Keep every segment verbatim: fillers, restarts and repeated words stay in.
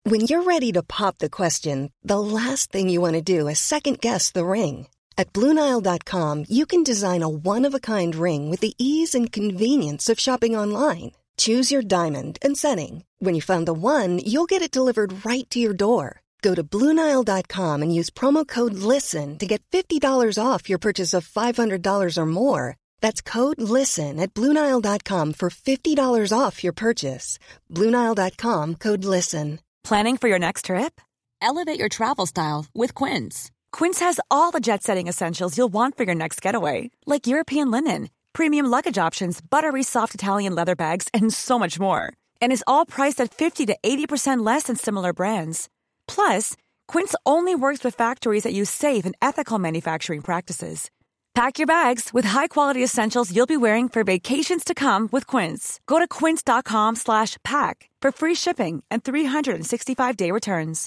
When you're ready to pop the question, the last thing you want to do is second-guess the ring. At Blue Nile dot com, you can design a one-of-a-kind ring with the ease and convenience of shopping online. Choose your diamond and setting. When you find the one, you'll get it delivered right to your door. Go to Blue Nile dot com and use promo code LISTEN to get fifty dollars off your purchase of five hundred dollars or more. That's code LISTEN at Blue Nile dot com for fifty dollars off your purchase. Blue Nile dot com, code LISTEN. Planning for your next trip? Elevate your travel style with Quince. Quince has all the jet-setting essentials you'll want for your next getaway, like European linen, premium luggage options, buttery soft Italian leather bags, and so much more. And is all priced at fifty to eighty percent less than similar brands. Plus, Quince only works with factories that use safe and ethical manufacturing practices. Pack your bags with high-quality essentials you'll be wearing for vacations to come with Quince. Go to quince dot com slash pack for free shipping and three sixty-five day returns.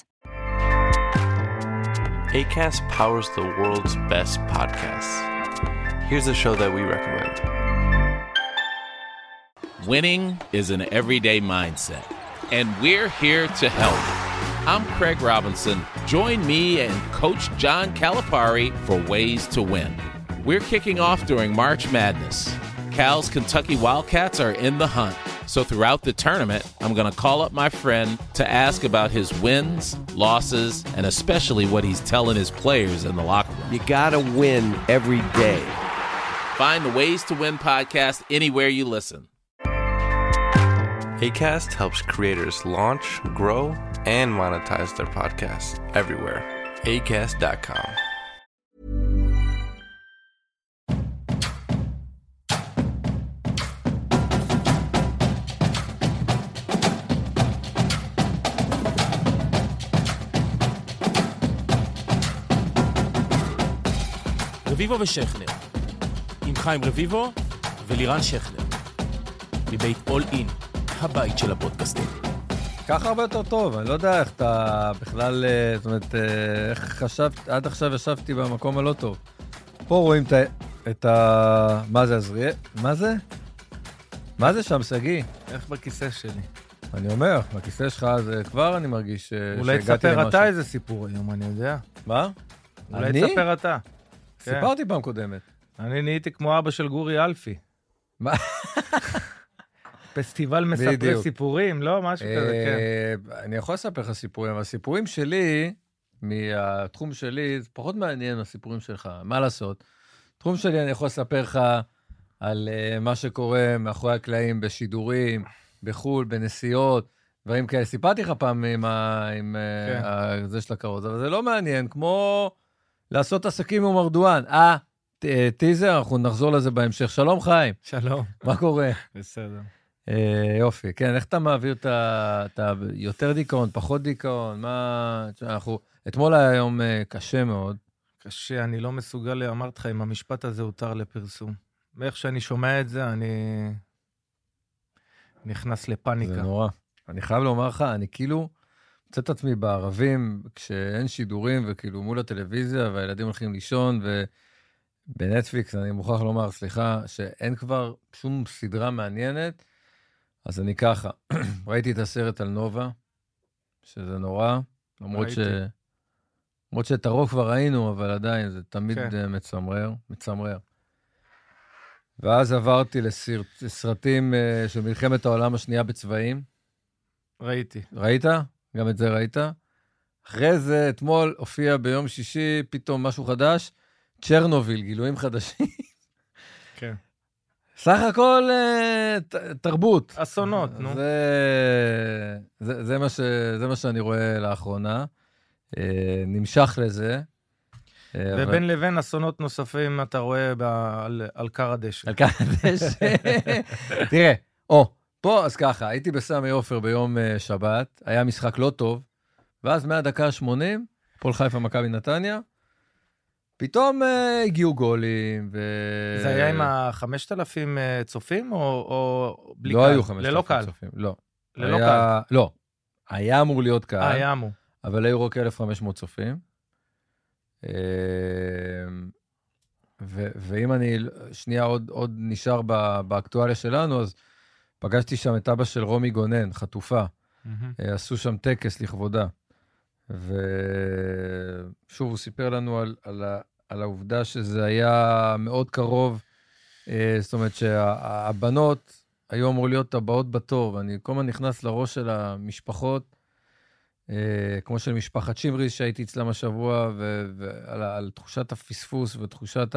Acast powers the world's best podcasts. Here's a show that we recommend. Winning is an everyday mindset, and we're here to help. I'm Craig Robinson. Join me and Coach John Calipari for Ways to Win. We're kicking off during March Madness. Cal's Kentucky Wildcats are in the hunt. So throughout the tournament, I'm going to call up my friend to ask about his wins, losses, and especially what he's telling his players in the locker room. You got to win every day. Find the Ways to Win podcast anywhere you listen. Acast helps creators launch, grow, and monetize their podcasts everywhere. acast dot com. רביבו ושכנר, עם חיים רביבו ולירן שכנר, מבית אול אין, הבית של הפודקאסטים. ככה הרבה יותר טוב, אני לא יודע איך אתה בכלל, זאת אומרת, איך חשבת, עד עכשיו ישבתי במקום הלא טוב. פה רואים את, את ה... מה זה, עזריאל? מה זה? מה זה שם, סגי? איך בכיסא שלי? אני אומר, בכיסא שלך זה כבר אני מרגיש אולי תספר אתה איזה סיפור היום, אני יודע. מה? אולי תספר אתה. סיפרתי פעם קודמת. אני נהייתי כמו אבא של גורי אלפי. מה? פסטיבל מספרי סיפורים, לא? משהו כזה, כן. אני יכול לספר לך סיפורים, אבל הסיפורים שלי, מהתחום שלי, זה פחות מעניין הסיפורים שלך. מה לעשות? תחום שלי אני יכול לספר לך על מה שקורה מאחורי הקלעים, בשידורים, בחול, בנסיעות, דברים כאלה. סיפרתי לך פעם עם זה של הקרוז, אבל זה לא מעניין, כמו לעשות עסקים עם ארדואן. אה, טיזר, אנחנו נחזור לזה בהמשך. שלום חיים. שלום. מה קורה? בסדר. יופי, כן, איך אתה מעביר את היותר דיכאון, פחות דיכאון, מה, אנחנו, אתמול היה יום קשה מאוד. קשה, אני לא מסוגל, אמרת לך, אם המשפט הזה הותר לפרסום. ואיך שאני שומע את זה, אני נכנס לפאניקה. זה נורא. אני חייב לומר לך, אני כאילו מצא את עצמי בערבים, כשאין שידורים, וכאילו מול הטלוויזיה, והילדים הולכים לישון, ובנטפליקס, אני מוכרח לומר, סליחה, שאין כבר שום סדרה מעניינת, אז אני ככה, ראיתי את הסרט על נובה, שזה נורא, למרות, ש... למרות שאת הרוב כבר ראינו, אבל עדיין זה תמיד כן. מצמרר, מצמרר. ואז עברתי לסרט, לסרטים של מלחמת העולם השנייה בצבעים. ראיתי. ראית? גם את זה ראית? אחרי זה, אתמול הופיע ביום שישי, פתאום משהו חדש, צ'רנוביל, גילויים חדשים. כן. סך הכל תרבות. אסונות, נו. זה, זה, זה, מה ש, זה מה שאני רואה לאחרונה. נמשך לזה. ובין אבל... לבין אסונות נוספים אתה רואה ב... על, על קר הדשא. על קר הדשא. תראה, או, פה אז ככה, הייתי בסמי עופר ביום שבת, היה משחק לא טוב, ואז מהדקה ה-שמונים, פועל חיפה מכבי נתניה, פתאום uh, הגיעו גולים. ו... זה היה עם ה-חמשת אלפים uh, צופים, או, או בלי לא קהל? לא היו חמשת אלפים צופים, לא. ללא היה... קהל? לא. היה אמור להיות קהל. אה, היה אמור. אבל היו רק אלף וחמש מאות צופים. ו... ואם אני שנייה עוד, עוד נשאר באקטואליה שלנו, אז פגשתי שם את אבא של רומי גונן, חטופה. עשו שם טקס לכבודה. ושוב, הוא סיפר לנו על, על, על העובדה שזה היה מאוד קרוב, זאת אומרת שהבנות היו אמור להיות הבאות בתור, ואני כל הזמן נכנס לראש של המשפחות, כמו של משפחת שמריז שהייתי אצלם השבוע, ועל על תחושת הפספוס ותחושת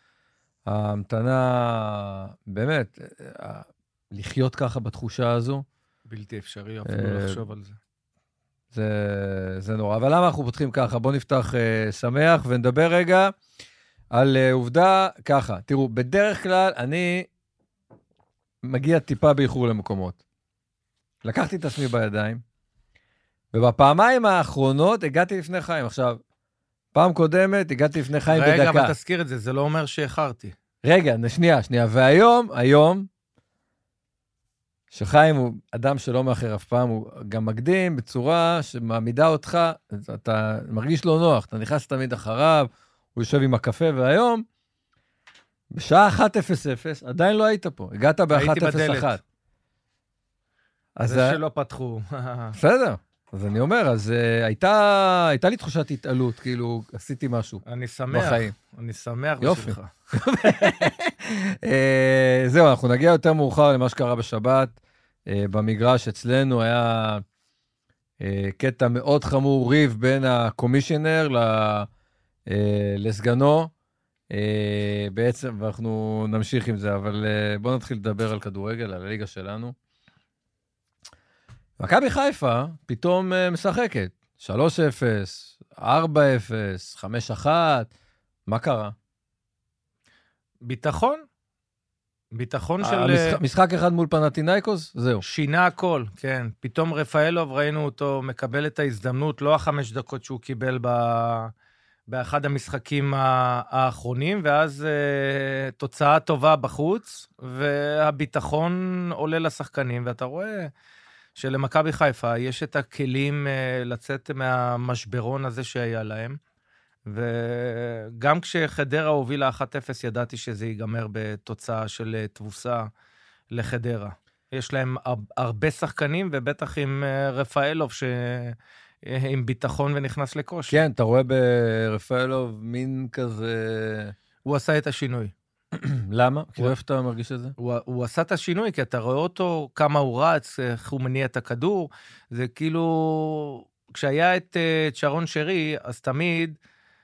ההמתנה, באמת, לחיות ככה בתחושה הזו. בלתי אפשרי, אפילו לחשוב על זה. זה, זה נורא. אבל למה אנחנו פותחים ככה? בואו נפתח uh, שמח ונדבר רגע על uh, עובדה ככה. תראו, בדרך כלל אני מגיע טיפה באיחור למקומות. לקחתי את עצמי בידיים, ובפעמיים האחרונות הגעתי לפני חיים. עכשיו, פעם קודמת הגעתי לפני חיים רגע, בדקה. רגע, אבל תזכיר את זה, זה לא אומר שאיחרתי. רגע, שנייה, שנייה. והיום, היום, שחיים הוא אדם שלא מאחר אף פעם, הוא גם מקדים בצורה שמעמידה אותך, אתה מרגיש לא נוח, אתה נכנס תמיד אחריו, הוא יושב עם הקפה, והיום, בשעה אחת אפס אפס, עדיין לא היית פה, הגעת ב-אחת אפס אחת. אז זה שלא פתחו. בסדר, אז אני אומר, אז הייתה, הייתה לי תחושת התעלות, כאילו עשיתי משהו בחיים. אני שמח, אני שמח בשבילך. זהו, אנחנו נגיע יותר מאוחר למה שקרה בשבת. במגרש אצלנו היה קטע מאוד חמור, ריב בין הקומישיונר לסגנו. בעצם, ואנחנו נמשיך עם זה, אבל בואו נתחיל לדבר על כדורגל, על הליגה שלנו. מכבי חיפה פתאום משחקת. שלוש אפס, ארבע אפס, חמש אחת. מה קרה? ביטחון. ביטחון של... המשחק, משחק אחד מול פנתינייקוס, זהו. שינה הכל, כן. פתאום רפאלוב, ראינו אותו מקבל את ההזדמנות, לא החמש דקות שהוא קיבל ב... באחד המשחקים האחרונים, ואז uh, תוצאה טובה בחוץ, והביטחון עולה לשחקנים, ואתה רואה שלמכבי חיפה יש את הכלים uh, לצאת מהמשברון הזה שהיה להם, וגם כשחדרה הובילה אחת אפס, ידעתי שזה ייגמר בתוצאה של תבוסה לחדרה. יש להם הרבה שחקנים, ובטח עם רפאלוב, שעם ביטחון ונכנס לקושי. כן, אתה רואה ברפאלוב מין כזה... הוא עשה את השינוי. למה? כאילו איפה אתה מרגיש את זה? הוא, הוא עשה את השינוי, כי אתה רואה אותו, כמה הוא רץ, איך הוא מניע את הכדור. זה כאילו... כשהיה את צ'רון שרי, אז תמיד...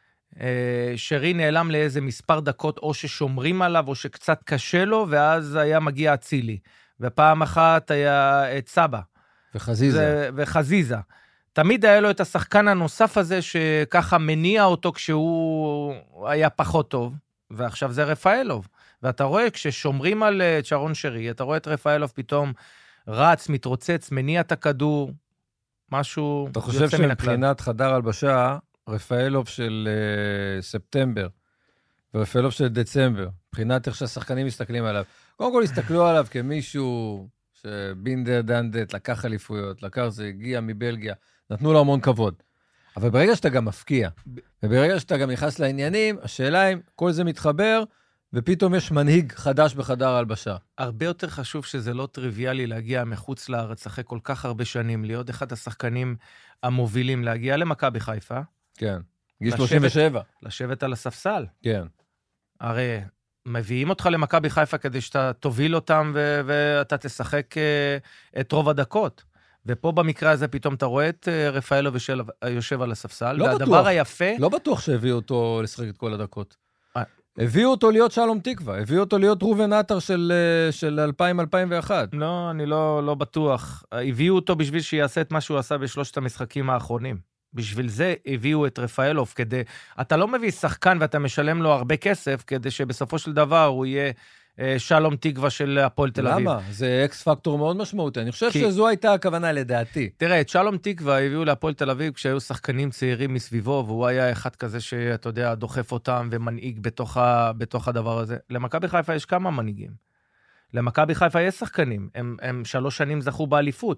שרי נעלם לאיזה מספר דקות, או ששומרים עליו, או שקצת קשה לו, ואז היה מגיע אצילי. ופעם אחת היה את סבא. וחזיזה. זה, וחזיזה. תמיד היה לו את השחקן הנוסף הזה, שככה מניע אותו כשהוא היה פחות טוב, ועכשיו זה רפאלוב. ואתה רואה, כששומרים על צ'רון שרי, אתה רואה את רפאלוב פתאום רץ, מתרוצץ, מניע את הכדור, משהו אתה חושב שמבחינת חדר הלבשה, רפאלוב של uh, ספטמבר, ורפאלוב של דצמבר, מבחינת איך שהשחקנים מסתכלים עליו. קודם כל הסתכלו עליו כמישהו שבינדר דנדט, לקח אליפויות, לקח זה, הגיע מבלגיה, נתנו לו המון כבוד. אבל ברגע שאתה גם מפקיע, וברגע שאתה גם נכנס לעניינים, השאלה אם כל זה מתחבר, ופתאום יש מנהיג חדש בחדר הלבשה. הרבה יותר חשוב שזה לא טריוויאלי להגיע מחוץ לארץ, אחרי כל כך הרבה שנים, להיות אחד השחקנים המובילים, להגיע למכבי חיפה, כן, גיל שלושים ושבע. לשבת על הספסל. כן. הרי מביאים אותך למכבי חיפה כדי שאתה תוביל אותם ו- ואתה תשחק uh, את רוב הדקות. ופה במקרה הזה פתאום אתה רואה את uh, רפאלוב יושב על הספסל. לא והדבר בטוח. היפה... לא בטוח שהביאו אותו לשחק את כל הדקות. אה. הביאו אותו להיות שלום תקווה, הביאו אותו להיות רובן עטר של, של אלפיים אלפיים ואחת. לא, אני לא, לא בטוח. הביאו אותו בשביל שיעשה את מה שהוא עשה בשלושת המשחקים האחרונים. בשביל זה הביאו את רפאלוב, כדי, אתה לא מביא שחקן ואתה משלם לו הרבה כסף, כדי שבסופו של דבר הוא יהיה אה, שלום תקווה של הפועל תל אביב. למה? זה אקס פקטור מאוד משמעותי. אני חושב כי... שזו הייתה הכוונה לדעתי. תראה, את שלום תקווה הביאו להפועל תל אביב, כשהיו שחקנים צעירים מסביבו, והוא היה אחד כזה שאתה יודע, דוחף אותם ומנהיג בתוך, ה... בתוך הדבר הזה. למכבי חיפה יש כמה מנהיגים. למכבי חיפה יש שחקנים. הם, הם שלוש שנים זכו באליפות.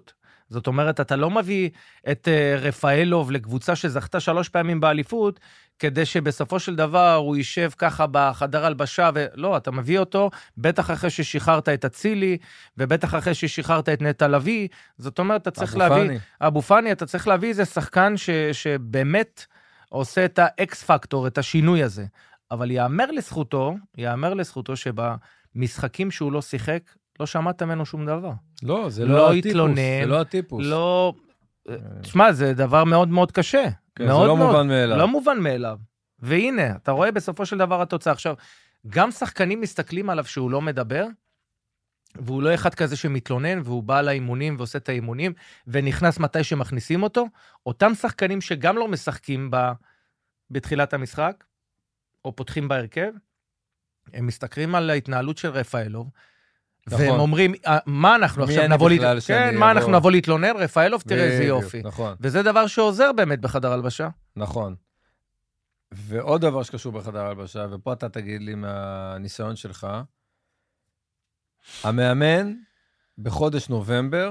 זאת אומרת, אתה לא מביא את רפאלוב לקבוצה שזכתה שלוש פעמים באליפות, כדי שבסופו של דבר הוא יישב ככה בחדר הלבשה, ולא, אתה מביא אותו, בטח אחרי ששחררת את הצילי, ובטח אחרי ששחררת את נטע לביא, זאת אומרת, אתה צריך להביא, אבו פאני, אתה צריך להביא איזה שחקן ש, שבאמת עושה את האקס פקטור, את השינוי הזה. אבל יאמר לזכותו, יאמר לזכותו שבמשחקים שהוא לא שיחק, לא שמעת ממנו שום דבר. לא, זה לא, לא הטיפוס, התלונן, זה לא הטיפוס. לא, תשמע, זה דבר מאוד מאוד קשה. כן, מאוד זה לא מאוד, מובן מאליו. לא מובן מאליו. והנה, אתה רואה בסופו של דבר התוצאה. עכשיו, גם שחקנים מסתכלים עליו שהוא לא מדבר, והוא לא אחד כזה שמתלונן, והוא בא לאימונים ועושה את האימונים, ונכנס מתי שמכניסים אותו. אותם שחקנים שגם לא משחקים ב, בתחילת המשחק, או פותחים בהרכב, הם מסתכלים על ההתנהלות של רפאלוב, נכון. והם אומרים, מה אנחנו עכשיו נבוא להתלונן? כן, מה אנחנו נבוא להתלונן? רפאלוב, תראה איזה יופי. נכון. וזה דבר שעוזר באמת בחדר הלבשה. נכון. ועוד דבר שקשור בחדר הלבשה, ופה אתה תגיד לי מהניסיון שלך, המאמן בחודש נובמבר,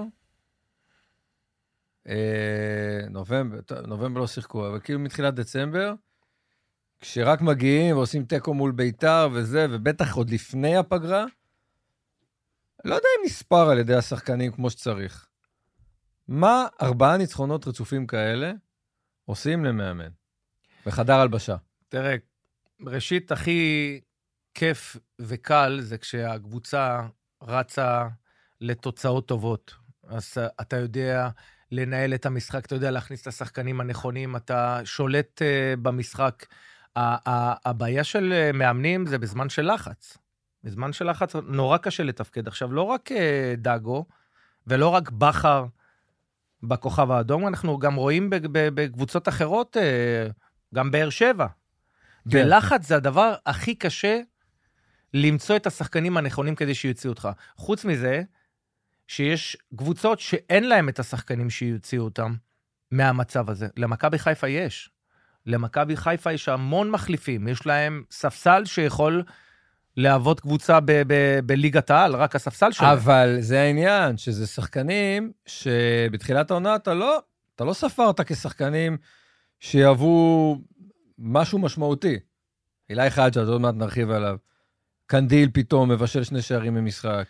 אה, נובמבר, נובמבר לא שיחקו, אבל כאילו מתחילת דצמבר, כשרק מגיעים ועושים טקו מול ביתר וזה, ובטח עוד לפני הפגרה, לא יודע אם נספר על ידי השחקנים כמו שצריך. מה ארבעה ניצחונות רצופים כאלה עושים למאמן? בחדר הלבשה. תראה, ראשית, הכי כיף וקל זה כשהקבוצה רצה לתוצאות טובות. אז אתה יודע לנהל את המשחק, אתה יודע להכניס את השחקנים הנכונים, אתה שולט uh, במשחק. הבעיה של מאמנים זה בזמן של לחץ. בזמן של לחץ נורא קשה לתפקד. עכשיו, לא רק uh, דאגו, ולא רק בחר בכוכב האדום, אנחנו גם רואים בקבוצות אחרות, uh, גם באר שבע. כן. בלחץ זה הדבר הכי קשה למצוא את השחקנים הנכונים כדי שיוציאו אותך. חוץ מזה, שיש קבוצות שאין להם את השחקנים שיוציאו אותם מהמצב הזה. למכבי חיפה יש. למכבי חיפה יש המון מחליפים. יש להם ספסל שיכול לעבוד קבוצה ב- ב- בליגת העל, רק הספסל שלהם. אבל זה העניין, שזה שחקנים שבתחילת העונה אתה לא, אתה לא ספרת כשחקנים שיעבו משהו משמעותי. אילי חג'ה, עוד מעט נרחיב עליו. קנדיל פתאום מבשל שני שערים ממשחק.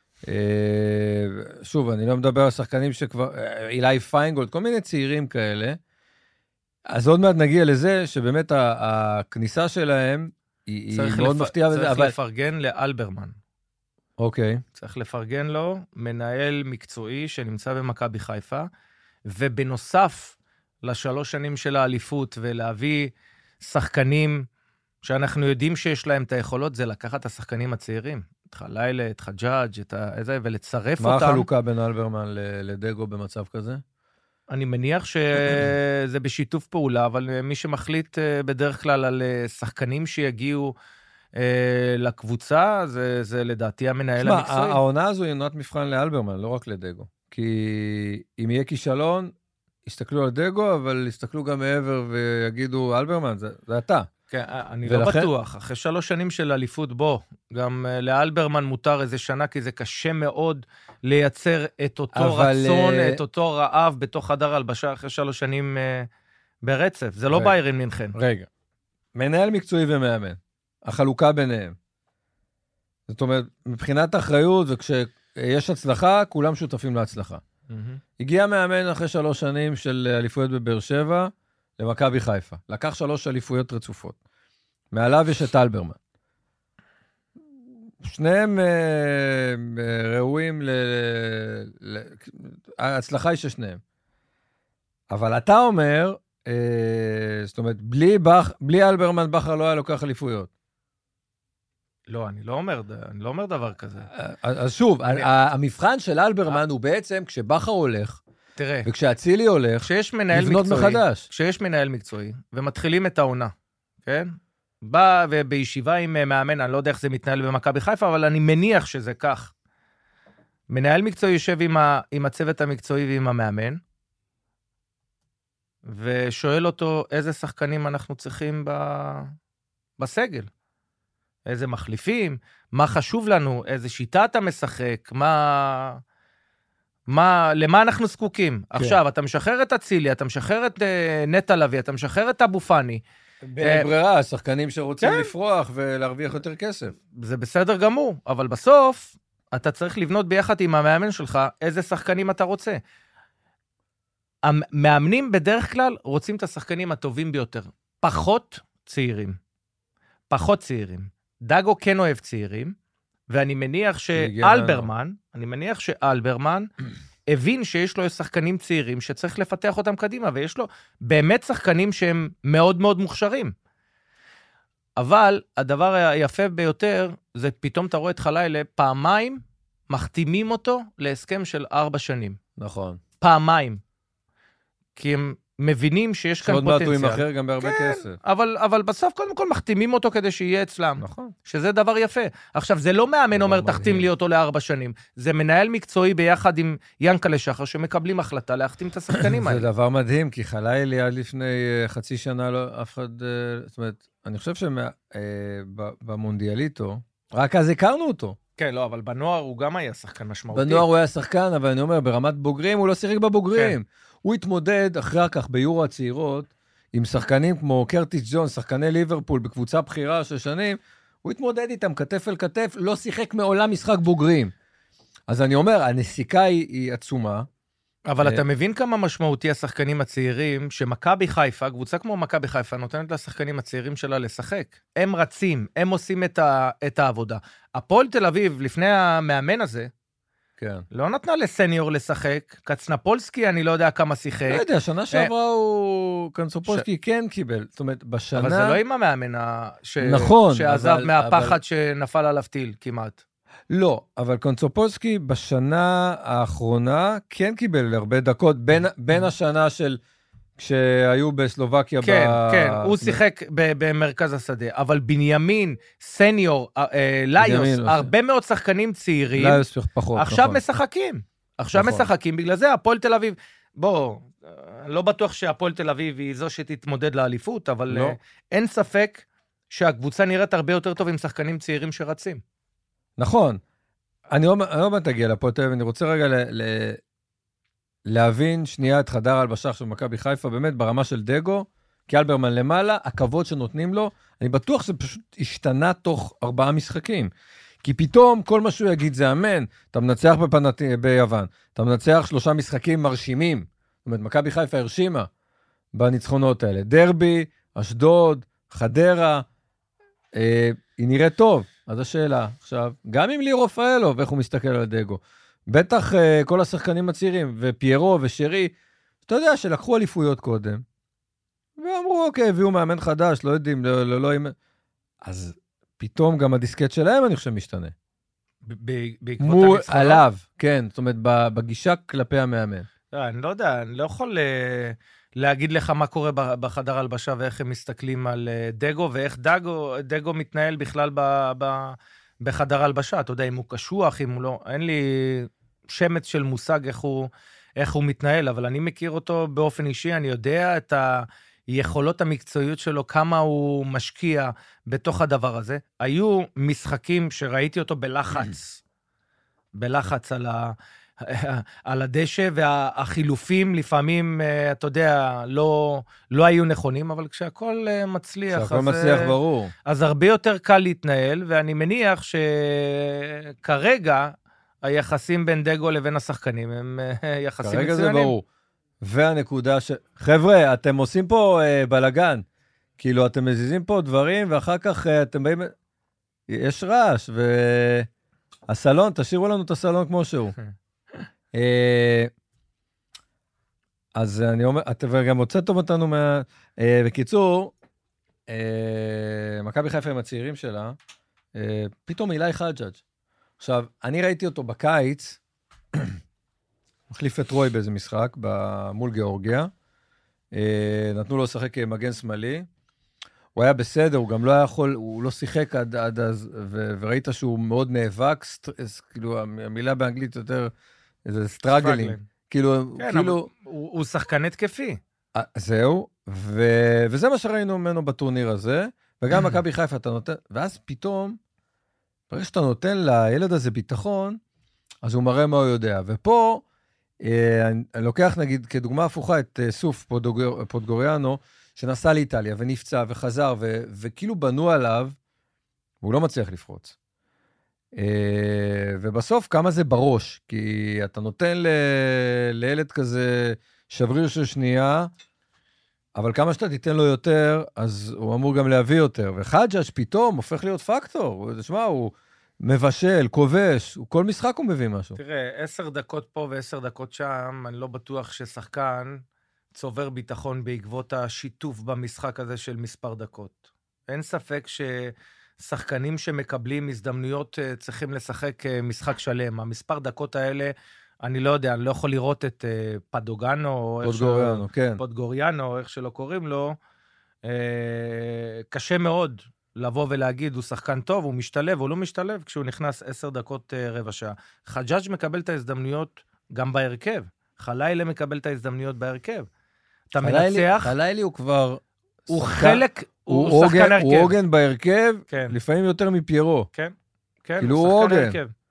שוב, אני לא מדבר על שחקנים שכבר, אילי פיינגולד, כל מיני צעירים כאלה. אז עוד מעט נגיע לזה שבאמת הכניסה שלהם היא מאוד מפתיעה. צריך לפרגן לאלברמן. אוקיי. צריך לפרגן לו, מנהל מקצועי שנמצא במכבי חיפה, ובנוסף לשלוש שנים של האליפות, ולהביא שחקנים שאנחנו יודעים שיש להם את היכולות, זה לקחת את השחקנים הצעירים. את חלילה, את חג'אג', את זה, ולצרף מה אותם. מה החלוקה בין אלברמן לדגו במצב כזה? אני מניח שזה בשיתוף פעולה, אבל מי שמחליט בדרך כלל על שחקנים שיגיעו לקבוצה, זה, זה לדעתי המנהל המקצועי. שמה, העונה הזו היא עונת מבחן לאלברמן, לא רק לדגו. כי אם יהיה כישלון, יסתכלו על דגו, אבל יסתכלו גם מעבר ויגידו, אלברמן, זה, זה אתה. כן, אני ולכן... לא בטוח. אחרי שלוש שנים של אליפות בו, גם לאלברמן מותר איזה שנה, כי זה קשה מאוד לייצר את אותו אבל... רצון, את אותו רעב בתוך חדר הלבשה, אחרי שלוש שנים uh, ברצף. זה לא ביירן מינכן. רגע. מנהל מקצועי ומאמן. החלוקה ביניהם. זאת אומרת, מבחינת האחריות, וכשיש הצלחה, כולם שותפים להצלחה. Mm-hmm. הגיע מאמן אחרי שלוש שנים של אליפויות בבאר שבע, למכבי חיפה. לקח שלוש אליפויות רצופות. מעליו יש את אלברמן. שניהם אה, ראויים ל... ל... ההצלחה היא ששניהם. אבל אתה אומר, אה, זאת אומרת, בלי, בח... בלי אלברמן בחר לא היה לוקח אליפויות. לא, אני לא אומר, אני לא אומר דבר כזה. אז שוב, אני... המבחן של אלברמן הוא בעצם כשבחר הולך, תראה, וכשהצילי הולך, לבנות מחדש. כשיש מנהל מקצועי, ומתחילים את העונה, כן? בא ובישיבה עם מאמן, אני לא יודע איך זה מתנהל במכבי חיפה, אבל אני מניח שזה כך. מנהל מקצועי יושב עם, ה, עם הצוות המקצועי ועם המאמן, ושואל אותו איזה שחקנים אנחנו צריכים ב, בסגל. איזה מחליפים, מה חשוב לנו, איזה שיטה אתה משחק, מה... מה, למה אנחנו זקוקים? כן. עכשיו, אתה משחרר את אצילי, אתה משחרר את uh, נטע לביא, אתה משחרר את אבו פאני. בברירה, שחקנים שרוצים כן. לפרוח ולהרוויח יותר כסף. זה בסדר גמור, אבל בסוף, אתה צריך לבנות ביחד עם המאמן שלך, איזה שחקנים אתה רוצה. המאמנים בדרך כלל רוצים את השחקנים הטובים ביותר. פחות צעירים. פחות צעירים. דאגו כן אוהב צעירים, ואני מניח שאלברמן, אני מניח שאלברמן הבין שיש לו שחקנים צעירים שצריך לפתח אותם קדימה, ויש לו באמת שחקנים שהם מאוד מאוד מוכשרים. אבל הדבר היפה ביותר, זה פתאום אתה רואה את חלילה, פעמיים מחתימים אותו להסכם של ארבע שנים. נכון. פעמיים. כי הם מבינים שיש כאן פוטנציאל. שעוד מעט הוא ימחר גם בהרבה כן, כסף. אבל, אבל בסוף קודם כל מחתימים אותו כדי שיהיה אצלם. נכון. שזה דבר יפה. עכשיו, זה לא מאמן אומר, תחתים לי אותו לארבע שנים. זה מנהל מקצועי ביחד עם ינקלה שחר, שמקבלים החלטה להחתים את השחקנים האלה. זה דבר מדהים, כי חלילי עד לפני חצי שנה לא אף אחד... זאת אומרת, אני חושב שבמונדיאליטו, רק אז הכרנו אותו. כן, לא, אבל בנוער הוא גם היה שחקן משמעותי. בנוער הוא היה שחקן, אבל אני אומר, ברמת בוגרים, הוא לא שיחק בבוגרים. כן. הוא התמודד אחרי כך ביורו הצעירות, עם שחקנים כמו קרטיס ג'ון, שחקני ליברפול, בקבוצה בחירה של שנים, הוא התמודד איתם כתף אל כתף, לא שיחק מעולם משחק בוגרים. אז אני אומר, הנסיקה היא, היא עצומה. אבל אתה מבין כמה משמעותי השחקנים הצעירים, שמכבי חיפה, קבוצה כמו מכבי חיפה, נותנת לשחקנים הצעירים שלה לשחק. הם רצים, הם עושים את, ה, את העבודה. הפועל תל אביב, לפני המאמן הזה, כן. לא נתנה לסניור לשחק, קצנפולסקי, אני לא יודע כמה שיחק. לא יודע, שנה שעברה הוא... קצנפולסקי כן קיבל. זאת אומרת, בשנה... אבל זה לא עם המאמן ש... נכון, שעזב אבל, מהפחד אבל... שנפל עליו טיל כמעט. לא, אבל קצנפולסקי בשנה האחרונה כן קיבל הרבה דקות, בין, בין השנה של... כשהיו בסלובקיה... כן, ב... כן, הוא שיחק במרכז השדה, אבל בנימין, סניור, ליוס, הרבה מאוד שחקנים צעירים, ליוס פחות, עכשיו משחקים, עכשיו משחקים, בגלל זה הפועל תל אביב, בוא, לא בטוח שהפועל תל אביב היא זו שתתמודד לאליפות, אבל אין ספק שהקבוצה נראית הרבה יותר טוב עם שחקנים צעירים שרצים. נכון, אני לא מה תגיע לפועל תל אביב, אני רוצה רגע ל... להבין שנייה את חדר הלבשה של מכבי חיפה, באמת ברמה של דגו, כי אלברמן למעלה, הכבוד שנותנים לו, אני בטוח שזה פשוט השתנה תוך ארבעה משחקים. כי פתאום כל מה שהוא יגיד זה אמן, אתה מנצח בפנת... ביוון, אתה מנצח שלושה משחקים מרשימים, זאת אומרת, מכבי חיפה הרשימה בניצחונות האלה. דרבי, אשדוד, חדרה, אה, היא נראית טוב. אז השאלה, עכשיו, גם עם ליר רפאלוב, איך הוא מסתכל על דגו, בטח uh, כל השחקנים הצעירים, ופיירו ושרי, אתה יודע שלקחו אליפויות קודם, ואמרו, אוקיי, הביאו מאמן חדש, לא יודעים, לא, לא, לא, אז פתאום גם הדיסקט שלהם, אני חושב, משתנה. בעקבות הניצחונות? עליו, כן, זאת אומרת, בגישה כלפי המאמן. אני לא יודע, אני לא יכול להגיד לך מה קורה בחדר הלבשה, ואיך הם מסתכלים על דגו, ואיך דגו, דגו מתנהל בכלל ב... ב בחדר הלבשה, אתה יודע, אם הוא קשוח, אם הוא לא, אין לי שמץ של מושג איך הוא, איך הוא מתנהל, אבל אני מכיר אותו באופן אישי, אני יודע את היכולות המקצועיות שלו, כמה הוא משקיע בתוך הדבר הזה. היו משחקים שראיתי אותו בלחץ, בלחץ על, ה, על הדשא, והחילופים לפעמים, אתה יודע, לא, לא היו נכונים, אבל כשהכל מצליח, כשהכל אז, מצליח ברור. אז הרבה יותר קל להתנהל, ואני מניח שכרגע היחסים בין דגו לבין השחקנים הם יחסים מצוינים. כרגע זה ברור. והנקודה ש... חבר'ה, אתם עושים פה אה, בלגן, כאילו אתם מזיזים פה דברים, ואחר כך אה, אתם באים... יש רעש, והסלון, תשאירו לנו את הסלון כמו שהוא. אז אני אומר, אתם גם הוצאתם אותנו מה... בקיצור, מכבי חיפה עם הצעירים שלה, פתאום אילי חג'אג'. עכשיו, אני ראיתי אותו בקיץ, מחליף את רוי באיזה משחק, מול גיאורגיה, נתנו לו לשחק מגן שמאלי, הוא היה בסדר, הוא גם לא היה יכול, הוא לא שיחק עד, עד אז, ו, וראית שהוא מאוד נאבק, סטרס, כאילו המילה באנגלית יותר, איזה סטרגלים, כאילו, כן, כאילו... הוא, הוא שחקן התקפי. זהו, ו, וזה מה שראינו ממנו בטורניר הזה, וגם מכבי חיפה אתה נותן, ואז פתאום, ברגע שאתה נותן לילד הזה ביטחון, אז הוא מראה מה הוא יודע, ופה אני לוקח נגיד כדוגמה הפוכה את סוף פודגוריאנו, שנסע לאיטליה ונפצע וחזר, וכאילו בנו עליו, והוא לא מצליח לפרוץ. ובסוף כמה זה בראש, כי אתה נותן לילד כזה שבריר של שנייה, אבל כמה שאתה תיתן לו יותר, אז הוא אמור גם להביא יותר. וחג'אג' פתאום הופך להיות פקטור. תשמע, הוא מבשל, כובש, כל משחק הוא מביא משהו. תראה, עשר דקות פה ועשר דקות שם, אני לא בטוח ששחקן צובר ביטחון בעקבות השיתוף במשחק הזה של מספר דקות. אין ספק ששחקנים שמקבלים הזדמנויות צריכים לשחק משחק שלם. המספר דקות האלה, אני לא יודע, אני לא יכול לראות את פדוגנו, פודגוריאנו, כן. פודגוריאנו, איך שלא קוראים לו. קשה מאוד לבוא ולהגיד, הוא שחקן טוב, הוא משתלב, הוא לא משתלב, כשהוא נכנס עשר דקות רבע שעה. חג'אג' מקבל את ההזדמנויות גם בהרכב. חלילה מקבל את ההזדמנויות בהרכב. אתה מנצח. חלילה הוא כבר... הוא חלק, הוא שחקן הרכב. הוא עוגן בהרכב, לפעמים יותר מפיירו. כן, כן, כאילו הוא עוגן.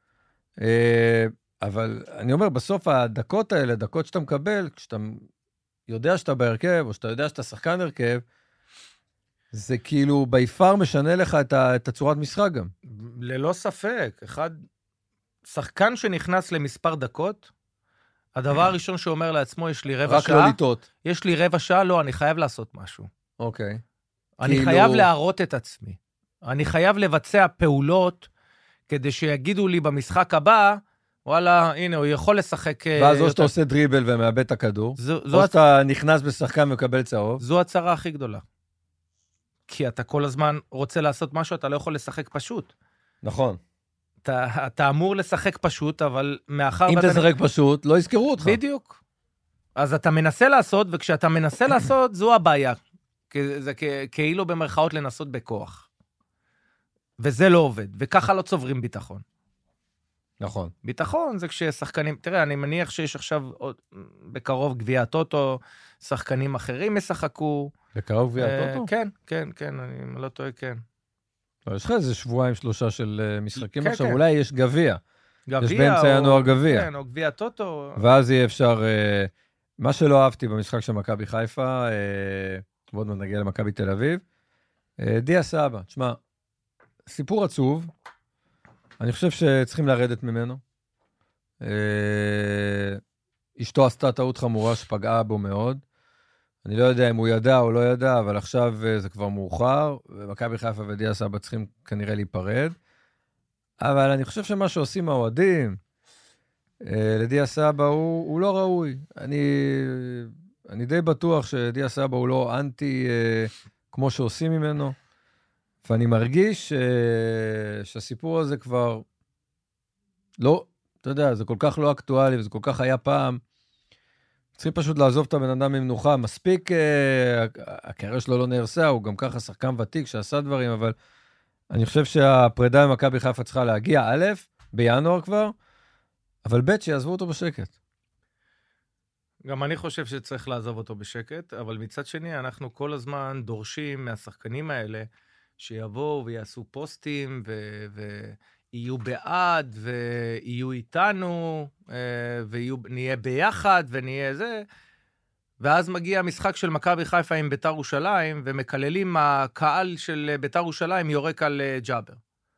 אבל אני אומר, בסוף הדקות האלה, דקות שאתה מקבל, כשאתה יודע שאתה בהרכב, או שאתה יודע שאתה שחקן הרכב, זה כאילו ביפר משנה לך את, ה, את הצורת משחק גם. ללא ספק. אחד, שחקן שנכנס למספר דקות, הדבר הראשון שאומר לעצמו, יש לי רבע רק שעה. רק לא לטעות. יש לי רבע שעה, לא, אני חייב לעשות משהו. אוקיי. אני כאילו... חייב להראות את עצמי. אני חייב לבצע פעולות, כדי שיגידו לי במשחק הבא, וואלה, הנה, הוא יכול לשחק... ואז או שאתה עושה דריבל ומאבד את הכדור, או שאתה נכנס בשחקן ומקבל צהוב. זו הצרה הכי גדולה. כי אתה כל הזמן רוצה לעשות משהו, אתה לא יכול לשחק פשוט. נכון. אתה, אתה אמור לשחק פשוט, אבל מאחר... אם תשחק פשוט, לא יזכרו אותך. בדיוק. אז אתה מנסה לעשות, וכשאתה מנסה לעשות, זו הבעיה. זה כאילו במרכאות לנסות בכוח. וזה לא עובד, וככה לא צוברים ביטחון. נכון. ביטחון זה כששחקנים, תראה, אני מניח שיש עכשיו בקרוב גביע הטוטו, שחקנים אחרים משחקו. בקרוב גביע הטוטו? כן, כן, כן, אני לא טועה, כן. יש לך איזה שבועיים שלושה של משחקים עכשיו, אולי יש גביע. גביע. יש באמצע ינואר גביע. כן, או גביע הטוטו. ואז יהיה אפשר, מה שלא אהבתי במשחק של מכבי חיפה, ועוד מעט נגיע למכבי תל אביב, דיה סבא, תשמע, סיפור עצוב, אני חושב שצריכים לרדת ממנו. אשתו עשתה טעות חמורה שפגעה בו מאוד. אני לא יודע אם הוא ידע או לא ידע, אבל עכשיו זה כבר מאוחר, ומכבי חיפה ודיה סבא צריכים כנראה להיפרד. אבל אני חושב שמה שעושים האוהדים, לדיה סבא הוא, הוא לא ראוי. אני, אני די בטוח שדיה סבא הוא לא אנטי כמו שעושים ממנו. ואני מרגיש שהסיפור הזה כבר לא, אתה יודע, זה כל כך לא אקטואלי, וזה כל כך היה פעם. צריכים פשוט לעזוב את הבן אדם ממנוחה. מספיק, הקריירה שלו לא נהרסה, הוא גם ככה שחקן ותיק שעשה דברים, אבל אני חושב שהפרידה ממכבי חיפה צריכה להגיע, א', בינואר כבר, אבל ב', שיעזבו אותו בשקט. גם אני חושב שצריך לעזוב אותו בשקט, אבל מצד שני, אנחנו כל הזמן דורשים מהשחקנים האלה, שיבואו ויעשו פוסטים, ויהיו בעד, ויהיו איתנו, ונהיה ביחד, ונהיה זה, ואז מגיע המשחק של מכבי חיפה עם ביתר ירושלים, ומקללים הקהל של ביתר ירושלים יורק על ג'אבר.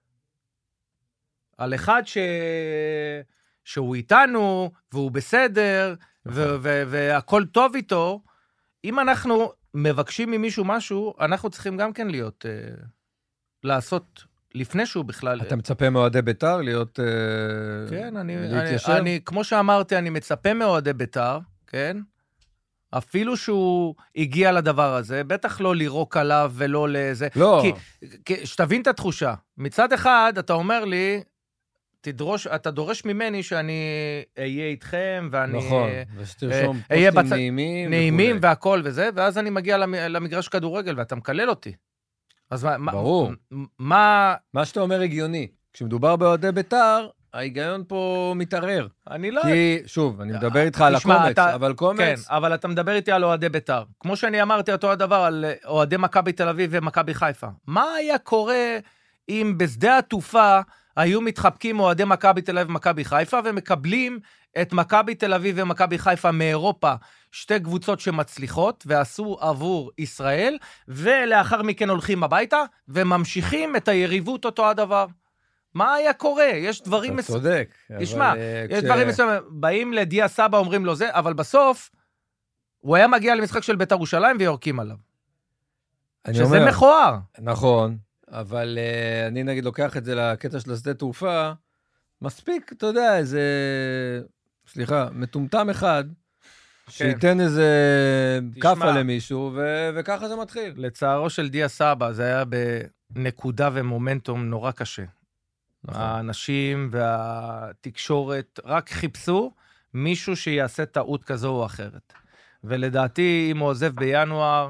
על אחד ש... שהוא איתנו, והוא בסדר, ו- ו- והכל טוב איתו, אם אנחנו מבקשים ממישהו משהו, אנחנו צריכים גם כן להיות, uh, לעשות לפני שהוא בכלל... אתה מצפה מאוהדי ביתר להיות... Uh, כן, אני, אני, אני, כמו שאמרתי, אני מצפה מאוהדי ביתר, כן? אפילו שהוא הגיע לדבר הזה, בטח לא לירוק עליו ולא לזה. לא. כי, כי, שתבין את התחושה. מצד אחד, אתה אומר לי, תדרוש, אתה דורש ממני שאני אהיה איתכם, ואני... נכון, ושתרשום פוסטים בצ... נעימים. נעימים והכל וזה, ואז אני מגיע למגרש כדורגל, ואתה מקלל אותי. אז מה... ברור. מה... מה שאתה אומר הגיוני. כשמדובר באוהדי ביתר, ההיגיון פה מתערער. אני לא... כי, שוב, אני מדבר איתך על הקומץ, אתה... אבל קומץ... כן, אבל אתה מדבר איתי על אוהדי ביתר. כמו שאני אמרתי אותו הדבר על אוהדי מכבי תל אביב ומכבי חיפה. מה היה קורה אם בשדה התעופה היו מתחבקים אוהדי מכבי תל אביב ומכבי חיפה, ומקבלים את מכבי תל אביב ומכבי חיפה מאירופה, שתי קבוצות שמצליחות, ועשו עבור ישראל, ולאחר מכן הולכים הביתה, וממשיכים את היריבות אותו הדבר. מה היה קורה? יש דברים... אתה צודק. תשמע, יש דברים מסוימים, באים לדיה סבא, אומרים לו זה, אבל בסוף, הוא היה מגיע למשחק של בית"ר ירושלים, ויורקים עליו. שזה מכוער. נכון, אבל אני נגיד לוקח את זה לקטע של השדה תעופה, מספיק, אתה יודע, איזה, סליחה, מטומטם אחד, שייתן איזה קפה למישהו, וככה זה מתחיל. לצערו של דיה סבא, זה היה בנקודה ומומנטום נורא קשה. האנשים והתקשורת רק חיפשו מישהו שיעשה טעות כזו או אחרת. ולדעתי, אם הוא עוזב בינואר,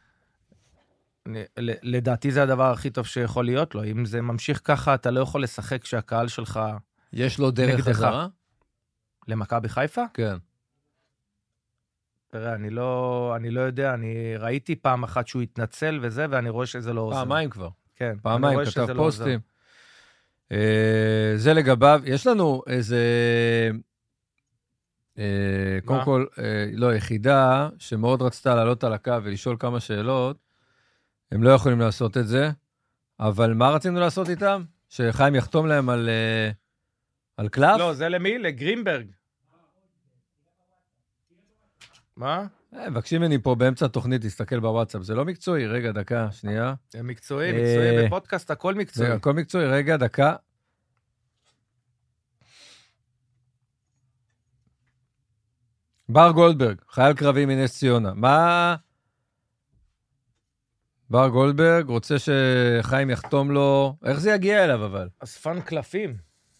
לדעתי זה הדבר הכי טוב שיכול להיות לו. אם זה ממשיך ככה, אתה לא יכול לשחק שהקהל שלך יש לו דרך חזרה? למכבי חיפה? כן. תראה, אני לא, אני לא יודע, אני ראיתי פעם אחת שהוא התנצל וזה, ואני רואה שזה לא עוזר. פעמיים כבר. כן. פעמיים, כתב פוסטים. זה לגביו, יש לנו איזה, קודם כל, לא, יחידה שמאוד רצתה לעלות על הקו ולשאול כמה שאלות, הם לא יכולים לעשות את זה, אבל מה רצינו לעשות איתם? שחיים יחתום להם על, על קלף? לא, זה למי? לגרינברג. מה? מבקשים ממני פה באמצע התוכנית, תסתכל בוואטסאפ, זה לא מקצועי, רגע, דקה, שנייה. זה מקצועי, מקצועי, בפודקאסט הכל מקצועי. זה הכל מקצועי, רגע, דקה. בר גולדברג, חייל קרבי מנס ציונה, מה... בר גולדברג רוצה שחיים יחתום לו, איך זה יגיע אליו אבל? אספן קלפים.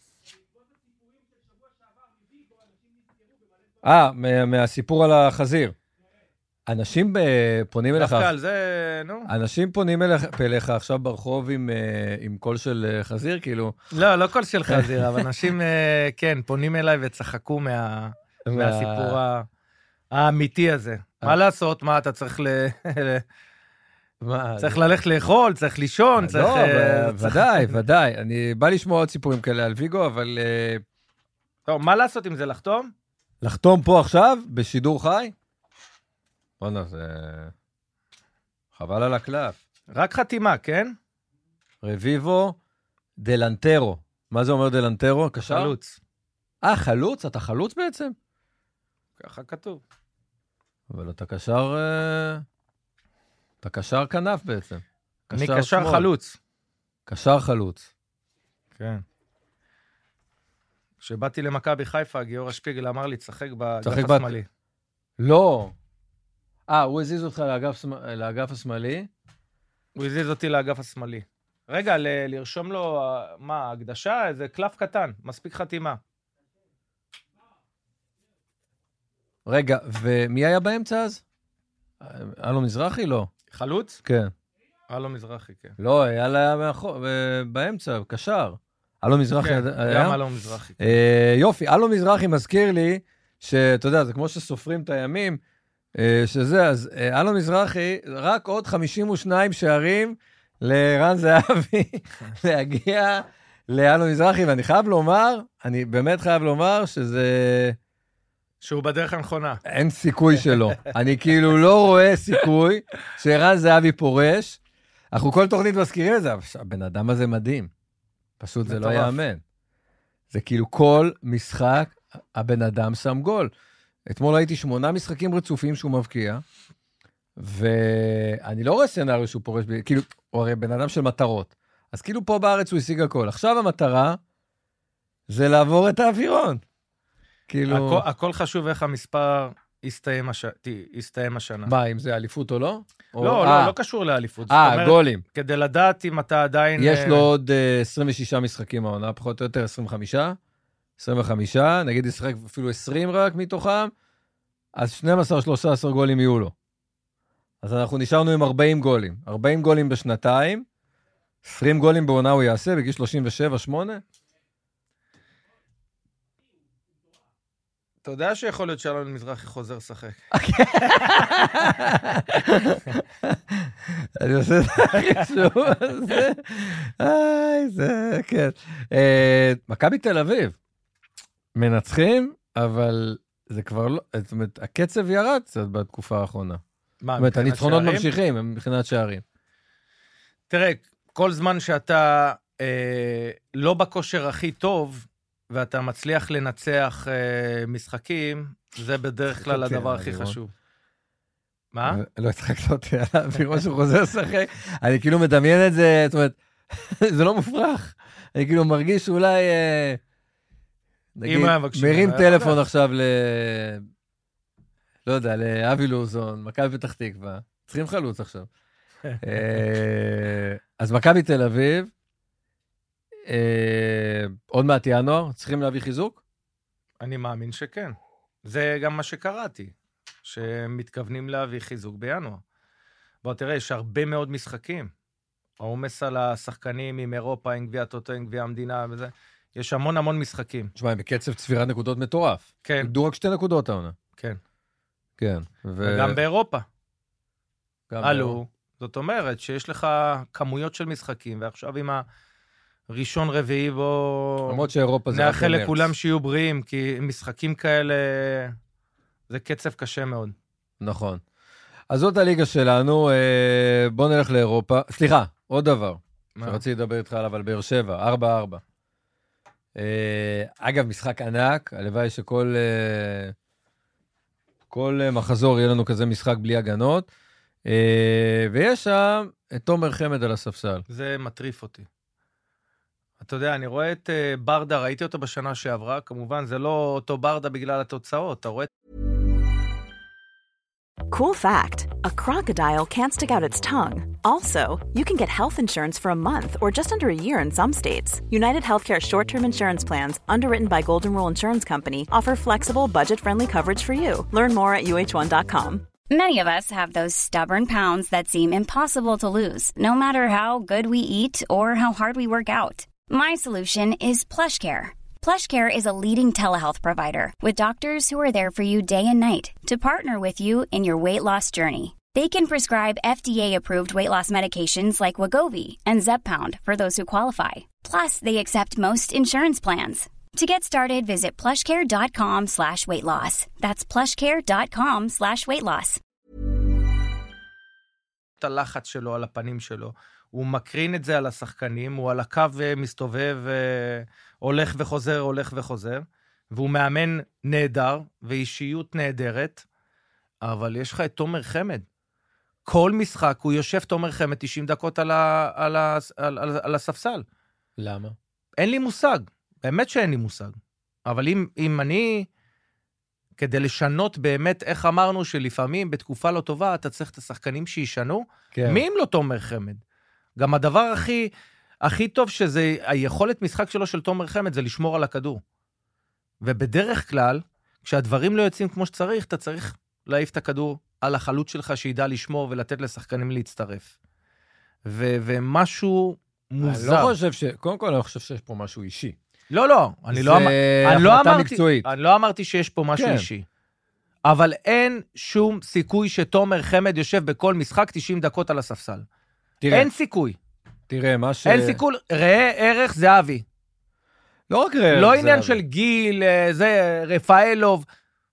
אה, מהסיפור על החזיר. אנשים פונים אליך... דווקא על זה, נו. אנשים פונים אליך עכשיו ברחוב עם קול של חזיר, כאילו... לא, לא קול של חזיר, אבל אנשים, כן, פונים אליי וצחקו מהסיפור האמיתי הזה. מה לעשות? מה אתה צריך ל... צריך ללכת לאכול, צריך לישון, צריך... לא, ודאי, ודאי. אני בא לשמוע עוד סיפורים כאלה על ויגו, אבל... טוב, מה לעשות עם זה? לחתום? לחתום פה עכשיו, בשידור חי? בוא'נה, זה... חבל על הקלף. רק חתימה, כן? רביבו דלנטרו. מה זה אומר דלנטרו? קשר? חלוץ. אה, חלוץ? אתה חלוץ בעצם? ככה כתוב. אבל אתה קשר... אתה קשר כנף בעצם. אני קשר חלוץ. קשר חלוץ. כן. כשבאתי למכבי חיפה, גיורא שפיגל אמר לי, תשחק באגף השמאלי. לא. אה, הוא הזיז אותך לאגף השמאלי? הוא הזיז אותי לאגף השמאלי. רגע, לרשום לו, מה, הקדשה? איזה קלף קטן, מספיק חתימה. רגע, ומי היה באמצע אז? אלו מזרחי? לא. חלוץ? כן. אלו מזרחי, כן. לא, היה לה באמצע, קשר. אלו מזרחי כן, היה? גם אלו מזרחי. אה, יופי, אלו מזרחי מזכיר לי, שאתה יודע, זה כמו שסופרים את הימים, אה, שזה, אז אה, אלו מזרחי, רק עוד חמישים ושניים שערים לרן זהבי, להגיע לאלו מזרחי, ואני חייב לומר, אני באמת חייב לומר שזה... שהוא בדרך הנכונה. אין סיכוי שלו. אני כאילו לא רואה סיכוי שרן זהבי פורש. אנחנו כל תוכנית מזכירים את זה, אבל הבן אדם הזה מדהים. פשוט זה לא יאמן. זה כאילו כל משחק, הבן אדם שם גול. אתמול הייתי שמונה משחקים רצופים שהוא מבקיע, ואני לא רואה סצנריו שהוא פורש, כאילו, הוא הרי בן אדם של מטרות. אז כאילו פה בארץ הוא השיג הכל. עכשיו המטרה זה לעבור את האווירון. כאילו... הכל, הכל חשוב איך המספר יסתיים, הש... יסתיים השנה. מה, אם זה אליפות או לא? או... לא, לא, לא קשור לאליפות. אה, גולים. כדי לדעת אם אתה עדיין... יש לו עוד עשרים ושישה משחקים העונה, פחות או יותר עשרים וחמישה, עשרים וחמישה, נגיד ישחק אפילו עשרים רק מתוכם, אז שנים עשר שלושה עשר גולים יהיו לו. אז אנחנו נשארנו עם ארבעים גולים. ארבעים גולים בשנתיים, עשרים גולים בעונה הוא יעשה, בגיל שלושים ושבע שמונה. אתה יודע שיכול להיות שאלון מזרחי חוזר שחק. אני עושה את החישוב הזה. איי, זה, כן. מכבי תל אביב, מנצחים אבל זה כבר לא, זאת אומרת, הקצב ירד קצת בתקופה האחרונה. מה, זאת אומרת, מבחינת הניצחונות שערים? ממשיכים מבחינת שערים. תראה, כל זמן שאתה אה, לא בכושר הכי טוב, ואתה מצליח לנצח אה, משחקים, זה בדרך כלל אותי, הדבר הכי לירון. חשוב. מה? לא הצחקת אותי עליו, לראות שהוא חוזר לשחק. אני כאילו מדמיין את זה, זאת אומרת, זה לא מופרך. אני כאילו מרגיש שאולי, אה, נגיד, אם היה מבקשים, מרים היה טלפון יכול. עכשיו ל... לא יודע, לאבי לוזון, מכבי פתח תקווה. צריכים חלוץ עכשיו. אה, אז מכבי תל אביב, אה, עוד מעט ינואר, צריכים להביא חיזוק? אני מאמין שכן. זה גם מה שקראתי, שמתכוונים להביא חיזוק בינואר. בוא תראה, יש הרבה מאוד משחקים. העומס על השחקנים עם אירופה, עם גביע הטוטו, עם גביע המדינה וזה. יש המון המון משחקים. תשמע, בקצב צבירת נקודות מטורף. כן, איבדו רק שתי נקודות העונה. כן. כן. ו... וגם באירופה. גם עלו. זאת אומרת שיש לך כמויות של משחקים, ועכשיו עם הראשון רביעי בו... למרות שאירופה זה רק נאחל במרץ. לכולם שיהיו בריאים, כי משחקים כאלה זה קצב קשה מאוד. נכון. אז זאת הליגה שלנו, אה, בוא נלך לאירופה. סליחה, עוד דבר, מה? שרציתי לדבר איתך עליו, על באר שבע, ארבע ארבע. אה, אגב, משחק ענק, הלוואי שכל אה, כל אה, מחזור יהיה לנו כזה משחק בלי הגנות, אה, ויש שם את תומר חמד על הספסל. זה מטריף אותי. אתה יודע, אני רואה את uh, ברדה, ראיתי אותו בשנה שעברה, כמובן זה לא אותו ברדה בגלל התוצאות, אתה רואה... Cool fact, a crocodile can't stick out its tongue. Also, you can get health insurance for a month or just under a year in some states. United Healthcare short-term insurance plans, underwritten by Golden Rule Insurance Company, offer flexible, budget-friendly coverage for you. Learn more at U H one dot com. Many of us have those stubborn pounds that seem impossible to lose, no matter how good we eat or how hard we work out. My solution is PlushCare. PlushCare is a leading telehealth provider with doctors who are there for you day and night to partner with you in your weight loss journey. They can prescribe F D A-approved weight loss medications like Wegovy and Zepbound for those who qualify. Plus, they accept most insurance plans. To get started, visit plushcare.com slash weight loss. That's plushcare.com slash weight loss. את הלחץ שלו על הפנים שלו, הוא מקרין את זה על השחקנים, הוא על הקו מסתובב, הולך וחוזר, הולך וחוזר, והוא מאמן נהדר, ואישיות נהדרת, אבל יש לך את תומר חמד. כל משחק הוא יושב תומר חמד תשעים דקות על, ה, על, ה, על, על, על הספסל. למה? אין לי מושג, באמת שאין לי מושג. אבל אם, אם אני, כדי לשנות באמת, איך אמרנו שלפעמים בתקופה לא טובה, אתה צריך את השחקנים שישנו, כן. מי אם לא תומר חמד? גם הדבר הכי, הכי טוב שזה, היכולת משחק שלו של תומר חמד, זה לשמור על הכדור. ובדרך כלל, כשהדברים לא יוצאים כמו שצריך, אתה צריך להעיף את הכדור על החלוץ שלך, שידע לשמור ולתת לשחקנים להצטרף. ו- ומשהו מוזר. אני לא חושב ש... קודם כל, אני חושב שיש פה משהו אישי. לא, לא, אני לא, אמר... אני לא החלטה אמרתי, מקצועית. אני לא אמרתי שיש פה משהו כן. אישי. אבל אין שום סיכוי שתומר חמד יושב בכל משחק תשעים דקות על הספסל. תראה, אין סיכוי. תראה, מה ש... אין סיכוי, ראה ערך זהבי. לא רק ראה לא ערך עניין זהבי. של גיל, זה, רפאלוב.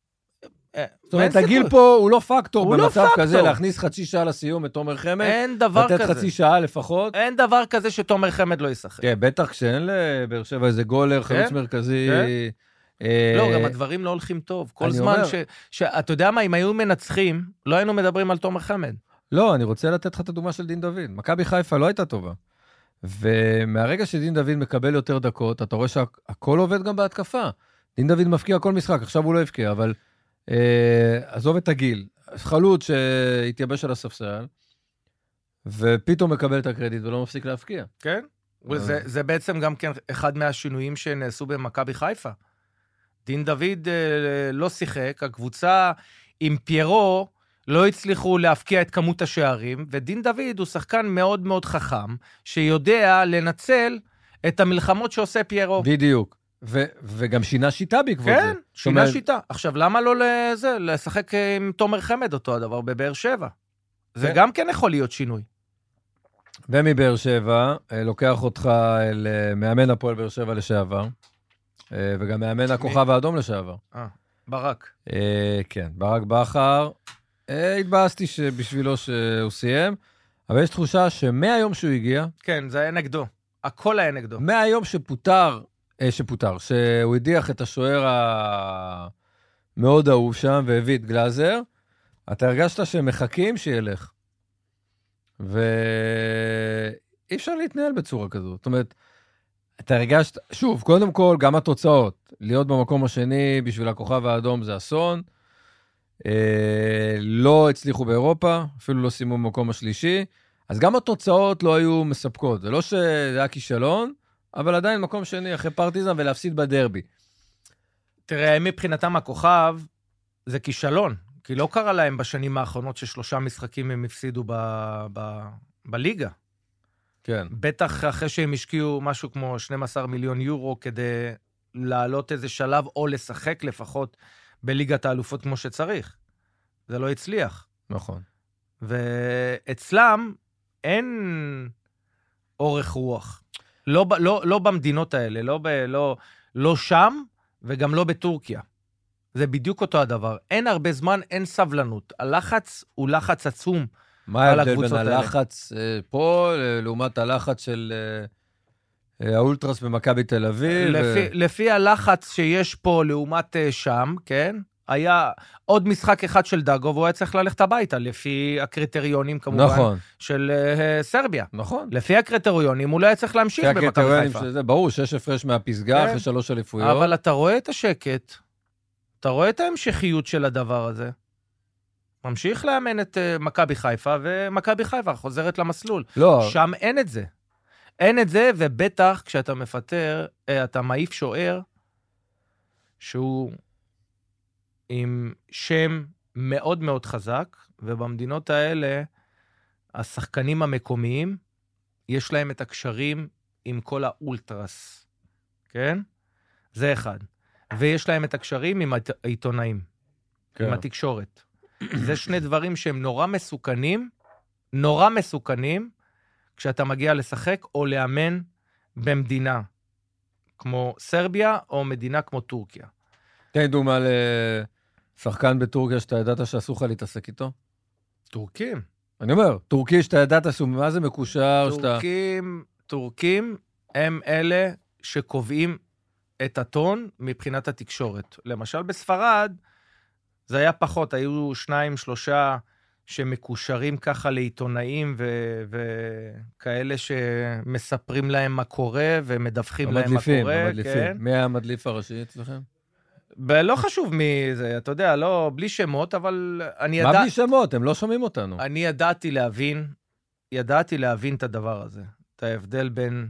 זאת אומרת, אין הגיל סיכוי. פה הוא לא פקטור הוא לא במצב פקטור. כזה, להכניס חצי שעה לסיום את תומר חמד, אין דבר לתת כזה. חצי שעה לפחות. אין דבר כזה שתומר חמד לא ישחק. כן, בטח כשאין לבאר שבע איזה גולר, חלוץ מרכזי. כן. אה, לא, גם הדברים לא הולכים טוב. כל אני זמן אומר- ש... שאתה יודע מה, אם היו מנצחים, לא היינו מדברים על תומר חמד. לא, אני רוצה לתת לך את הדוגמה של דין דוד. מכבי חיפה לא הייתה טובה. ומהרגע שדין דוד מקבל יותר דקות, אתה רואה שהכל עובד גם בהתקפה. דין דוד מפקיע כל משחק, עכשיו הוא לא הפקיע, אבל אה, עזוב את הגיל. חלוץ שהתייבש על הספסל, ופתאום מקבל את הקרדיט ולא מפסיק להפקיע. כן? וזה, זה בעצם גם כן אחד מהשינויים שנעשו במכבי חיפה. דין דוד אה, לא שיחק, הקבוצה עם פיירו לא הצליחו להפקיע את כמות השערים, ודין דוד הוא שחקן מאוד מאוד חכם, שיודע לנצל את המלחמות שעושה פיירו. בדיוק. ו- וגם שינה שיטה בעקבות זה. כן, שינה אומרת, שיטה. עכשיו, למה לא לזה, לשחק עם תומר חמד אותו הדבר בבאר שבע? זה כן. גם כן יכול להיות שינוי. ומבאר שבע, אה, לוקח אותך אל אה, מאמן הפועל באר שבע לשעבר, וגם מאמן הכוכב האדום לשעבר. אה, ברק. כן, ברק בכר. התבאסתי שבשבילו שהוא סיים, אבל יש תחושה שמהיום שהוא הגיע... כן, זה היה נגדו. הכל היה נגדו. מהיום שפוטר, שפוטר, שהוא הדיח את השוער המאוד אהוב שם, והביא את גלאזר, אתה הרגשת שהם מחכים שילך. ואי אפשר להתנהל בצורה כזאת. זאת אומרת, אתה הרגשת, שוב, קודם כל, גם התוצאות, להיות במקום השני בשביל הכוכב האדום זה אסון, אה, לא הצליחו באירופה, אפילו לא סיימו במקום השלישי, אז גם התוצאות לא היו מספקות. זה לא שזה היה כישלון, אבל עדיין מקום שני אחרי פרטיזן ולהפסיד בדרבי. תראה, מבחינתם הכוכב זה כישלון, כי לא קרה להם בשנים האחרונות ששלושה משחקים הם הפסידו ב, ב, בליגה. כן. בטח אחרי שהם השקיעו משהו כמו שנים עשר מיליון יורו כדי לעלות איזה שלב או לשחק לפחות בליגת האלופות כמו שצריך. זה לא הצליח. נכון. ואצלם אין אורך רוח. לא, לא, לא במדינות האלה, לא, ב, לא, לא שם וגם לא בטורקיה. זה בדיוק אותו הדבר. אין הרבה זמן, אין סבלנות. הלחץ הוא לחץ עצום. מה ההבדל בין הלחץ פה לעומת הלחץ של האולטרס במכבי תל אביב? לפי, לפי הלחץ שיש פה לעומת שם, כן? היה עוד משחק אחד של דאגו, והוא היה צריך ללכת הביתה, לפי הקריטריונים כמובן נכון. של uh, סרביה. נכון. לפי הקריטריונים, הוא לא היה צריך להמשיך במכבי חיפה. שזה, ברור, שש הפרש מהפסגה, כן. אחרי שלוש אליפויות. אבל אתה רואה את השקט, אתה רואה את ההמשכיות של הדבר הזה, ממשיך לאמן את uh, מכבי חיפה, ומכבי חיפה חוזרת למסלול. לא. שם אין את זה. אין את זה, ובטח כשאתה מפטר, אתה מעיף שוער, שהוא עם שם מאוד מאוד חזק, ובמדינות האלה, השחקנים המקומיים, יש להם את הקשרים עם כל האולטרס, כן? זה אחד. ויש להם את הקשרים עם העיתונאים, כן. עם התקשורת. זה שני דברים שהם נורא מסוכנים, נורא מסוכנים, כשאתה מגיע לשחק או לאמן במדינה, כמו סרביה או מדינה כמו טורקיה. תן דוגמה לשחקן בטורקיה שאתה ידעת שאסור לך להתעסק איתו? טורקים. אני אומר, טורקי שאתה ידעת שהוא מה זה מקושר? טורקים, שאתה... טורקים הם אלה שקובעים את הטון מבחינת התקשורת. למשל בספרד, זה היה פחות, היו שניים, שלושה שמקושרים ככה לעיתונאים ו... וכאלה שמספרים להם מה קורה ומדווחים להם מה קורה. המדליפים, כן? מי היה המדליף הראשי אצלכם? לא חשוב מי זה, אתה יודע, לא, בלי שמות, אבל אני מה ידע... בלי שמות? הם לא שומעים אותנו. אני ידעתי להבין, ידעתי להבין את הדבר הזה, את ההבדל בין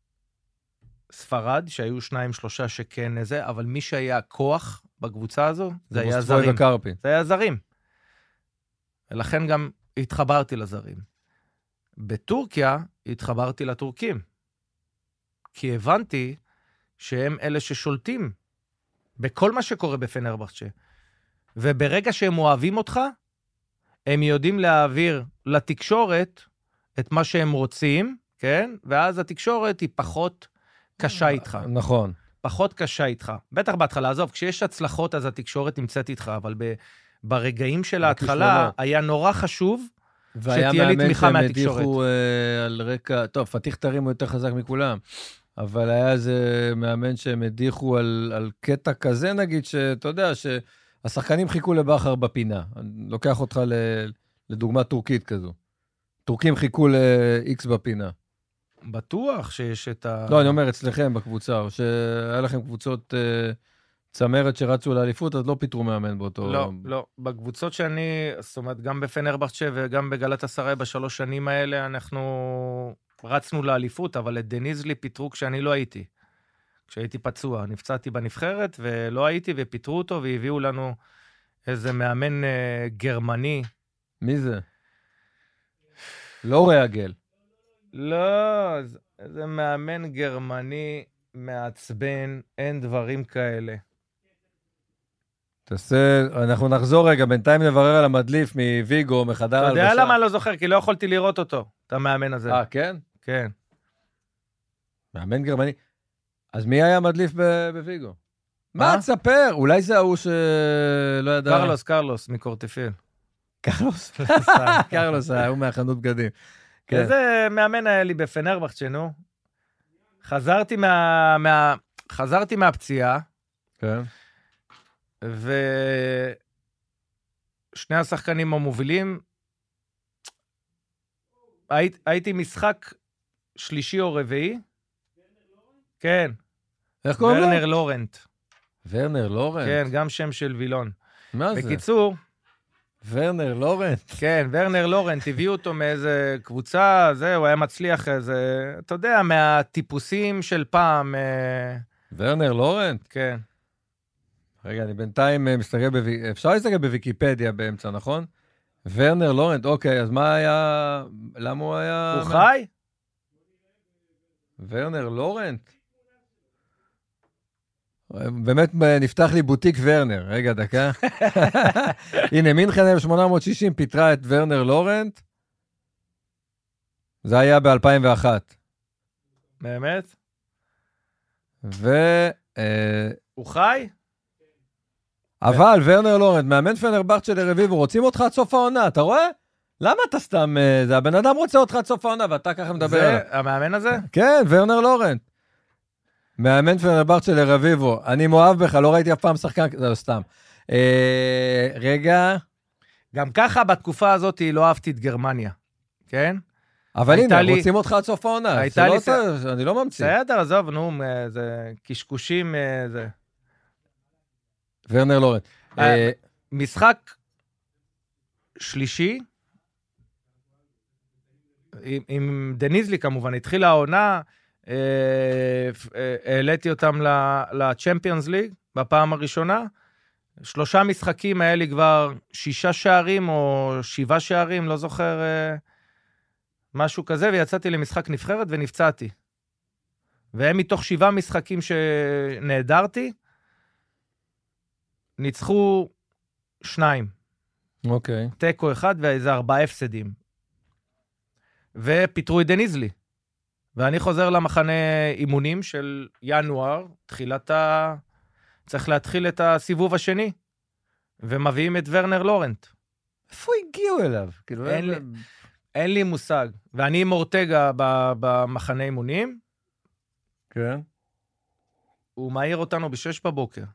ספרד, שהיו שניים, שלושה שכן זה, אבל מי שהיה כוח בקבוצה הזו, זה, זה היה זרים. וקרפין. זה היה זרים. ולכן גם התחברתי לזרים. בטורקיה התחברתי לטורקים, כי הבנתי שהם אלה ששולטים בכל מה שקורה בפנרבחצ'ה. וברגע שהם אוהבים אותך, הם יודעים להעביר לתקשורת את מה שהם רוצים, כן? ואז התקשורת היא פחות קשה איתך. נכון. פחות קשה איתך. בטח בהתחלה, עזוב, כשיש הצלחות אז התקשורת נמצאת איתך, אבל ב... ברגעים של ההתחלה היה נורא חשוב שתהיה לי תמיכה מהתקשורת. והיה מאמן שהם הדיחו אה, על רקע, טוב, פתיח תרים הוא יותר חזק מכולם, אבל היה איזה מאמן שהם הדיחו על, על קטע כזה, נגיד, שאתה יודע, שהשחקנים חיכו לבחר בפינה. אני לוקח אותך ל, לדוגמה טורקית כזו. טורקים חיכו ל-X בפינה. בטוח שיש את ה... לא, אני אומר אצלכם בקבוצה, או שהיה לכם קבוצות... אה, צמרת שרצו לאליפות, אז לא פיתרו מאמן באותו... לא, לא. בקבוצות שאני, זאת אומרת, גם בפנרבחצ'ה וגם בגלאטסראי בשלוש שנים האלה, אנחנו רצנו לאליפות, אבל את דניזלי פיתרו כשאני לא הייתי. כשהייתי פצוע. נפצעתי בנבחרת ולא הייתי, ופיתרו אותו, והביאו לנו איזה מאמן אה, גרמני. מי זה? לא ריאגל. לא, איזה מאמן גרמני מעצבן, אין דברים כאלה. תעשה, אנחנו נחזור רגע, בינתיים נברר על המדליף מוויגו, מחדר הלבשה. אתה יודע למה אני לא זוכר? כי לא יכולתי לראות אותו, את המאמן הזה. אה, כן? כן. מאמן גרמני. אז מי היה מדליף בוויגו? מה, תספר? אולי זה ההוא שלא ידע... קרלוס, קרלוס, מקורטיפיל. קרלוס? קרלוס, הוא מהחנות בגדים. איזה מאמן היה לי בפנרבחצ'ה, נו. חזרתי מה... מה... חזרתי מהפציעה. כן. ושני השחקנים המובילים, הי... הייתי משחק שלישי או רביעי. כן. איך קוראים לו? ורנר לורנט. ורנר לורנט? כן, גם שם של וילון. מה זה? בקיצור... ורנר לורנט? כן, ורנר לורנט, הביאו אותו מאיזה קבוצה, זה, הוא היה מצליח איזה, אתה יודע, מהטיפוסים של פעם. ורנר לורנט? כן. רגע, אני בינתיים מסתכל, בו... אפשר להסתכל בוויקיפדיה באמצע, נכון? ורנר לורנט, אוקיי, אז מה היה, למה הוא היה... הוא חי? ורנר לורנט? באמת נפתח לי בוטיק ורנר, רגע דקה. הנה, מינכן אלף שמונה מאות שישים פיתרה את ורנר לורנט. זה היה ב-אלפיים ואחת. באמת? ו... הוא חי? אבל ורנר לורנט, מאמן פנרבחצ'ה לרביבו, רוצים אותך עד סוף העונה, אתה רואה? למה אתה סתם... זה הבן אדם רוצה אותך עד סוף העונה, ואתה ככה מדבר עליו. זה המאמן הזה? כן, ורנר לורנט. מאמן פנרבחצ'ה לרביבו, אני מאוהב בך, לא ראיתי אף פעם שחקן, זה לא סתם. אה, רגע. גם ככה בתקופה הזאת לא אהבתי את גרמניה, כן? אבל הנה, לי... רוצים אותך עד סוף העונה, לי... לא ס... אני לא ממציא. בסדר, עזוב, נו, זה קשקושים, זה... ורנר לורנט. אה, משחק שלישי, עם, עם דניזלי כמובן, התחילה העונה, העליתי אותם לצ'מפיונס ליג בפעם הראשונה, שלושה משחקים היה לי כבר שישה שערים או שבעה שערים, לא זוכר משהו כזה, ויצאתי למשחק נבחרת ונפצעתי. והם מתוך שבעה משחקים שנהדרתי, ניצחו שניים. אוקיי. טקו אחד ואיזה ארבעה הפסדים. ופיתרו את דניזלי. ואני חוזר למחנה אימונים של ינואר, תחילת ה... צריך להתחיל את הסיבוב השני, ומביאים את ורנר לורנט. איפה הגיעו אליו? כאילו אין, לי, אין לי מושג. ואני עם אורטגה במחנה אימונים. כן. הוא מעיר אותנו בשש בבוקר.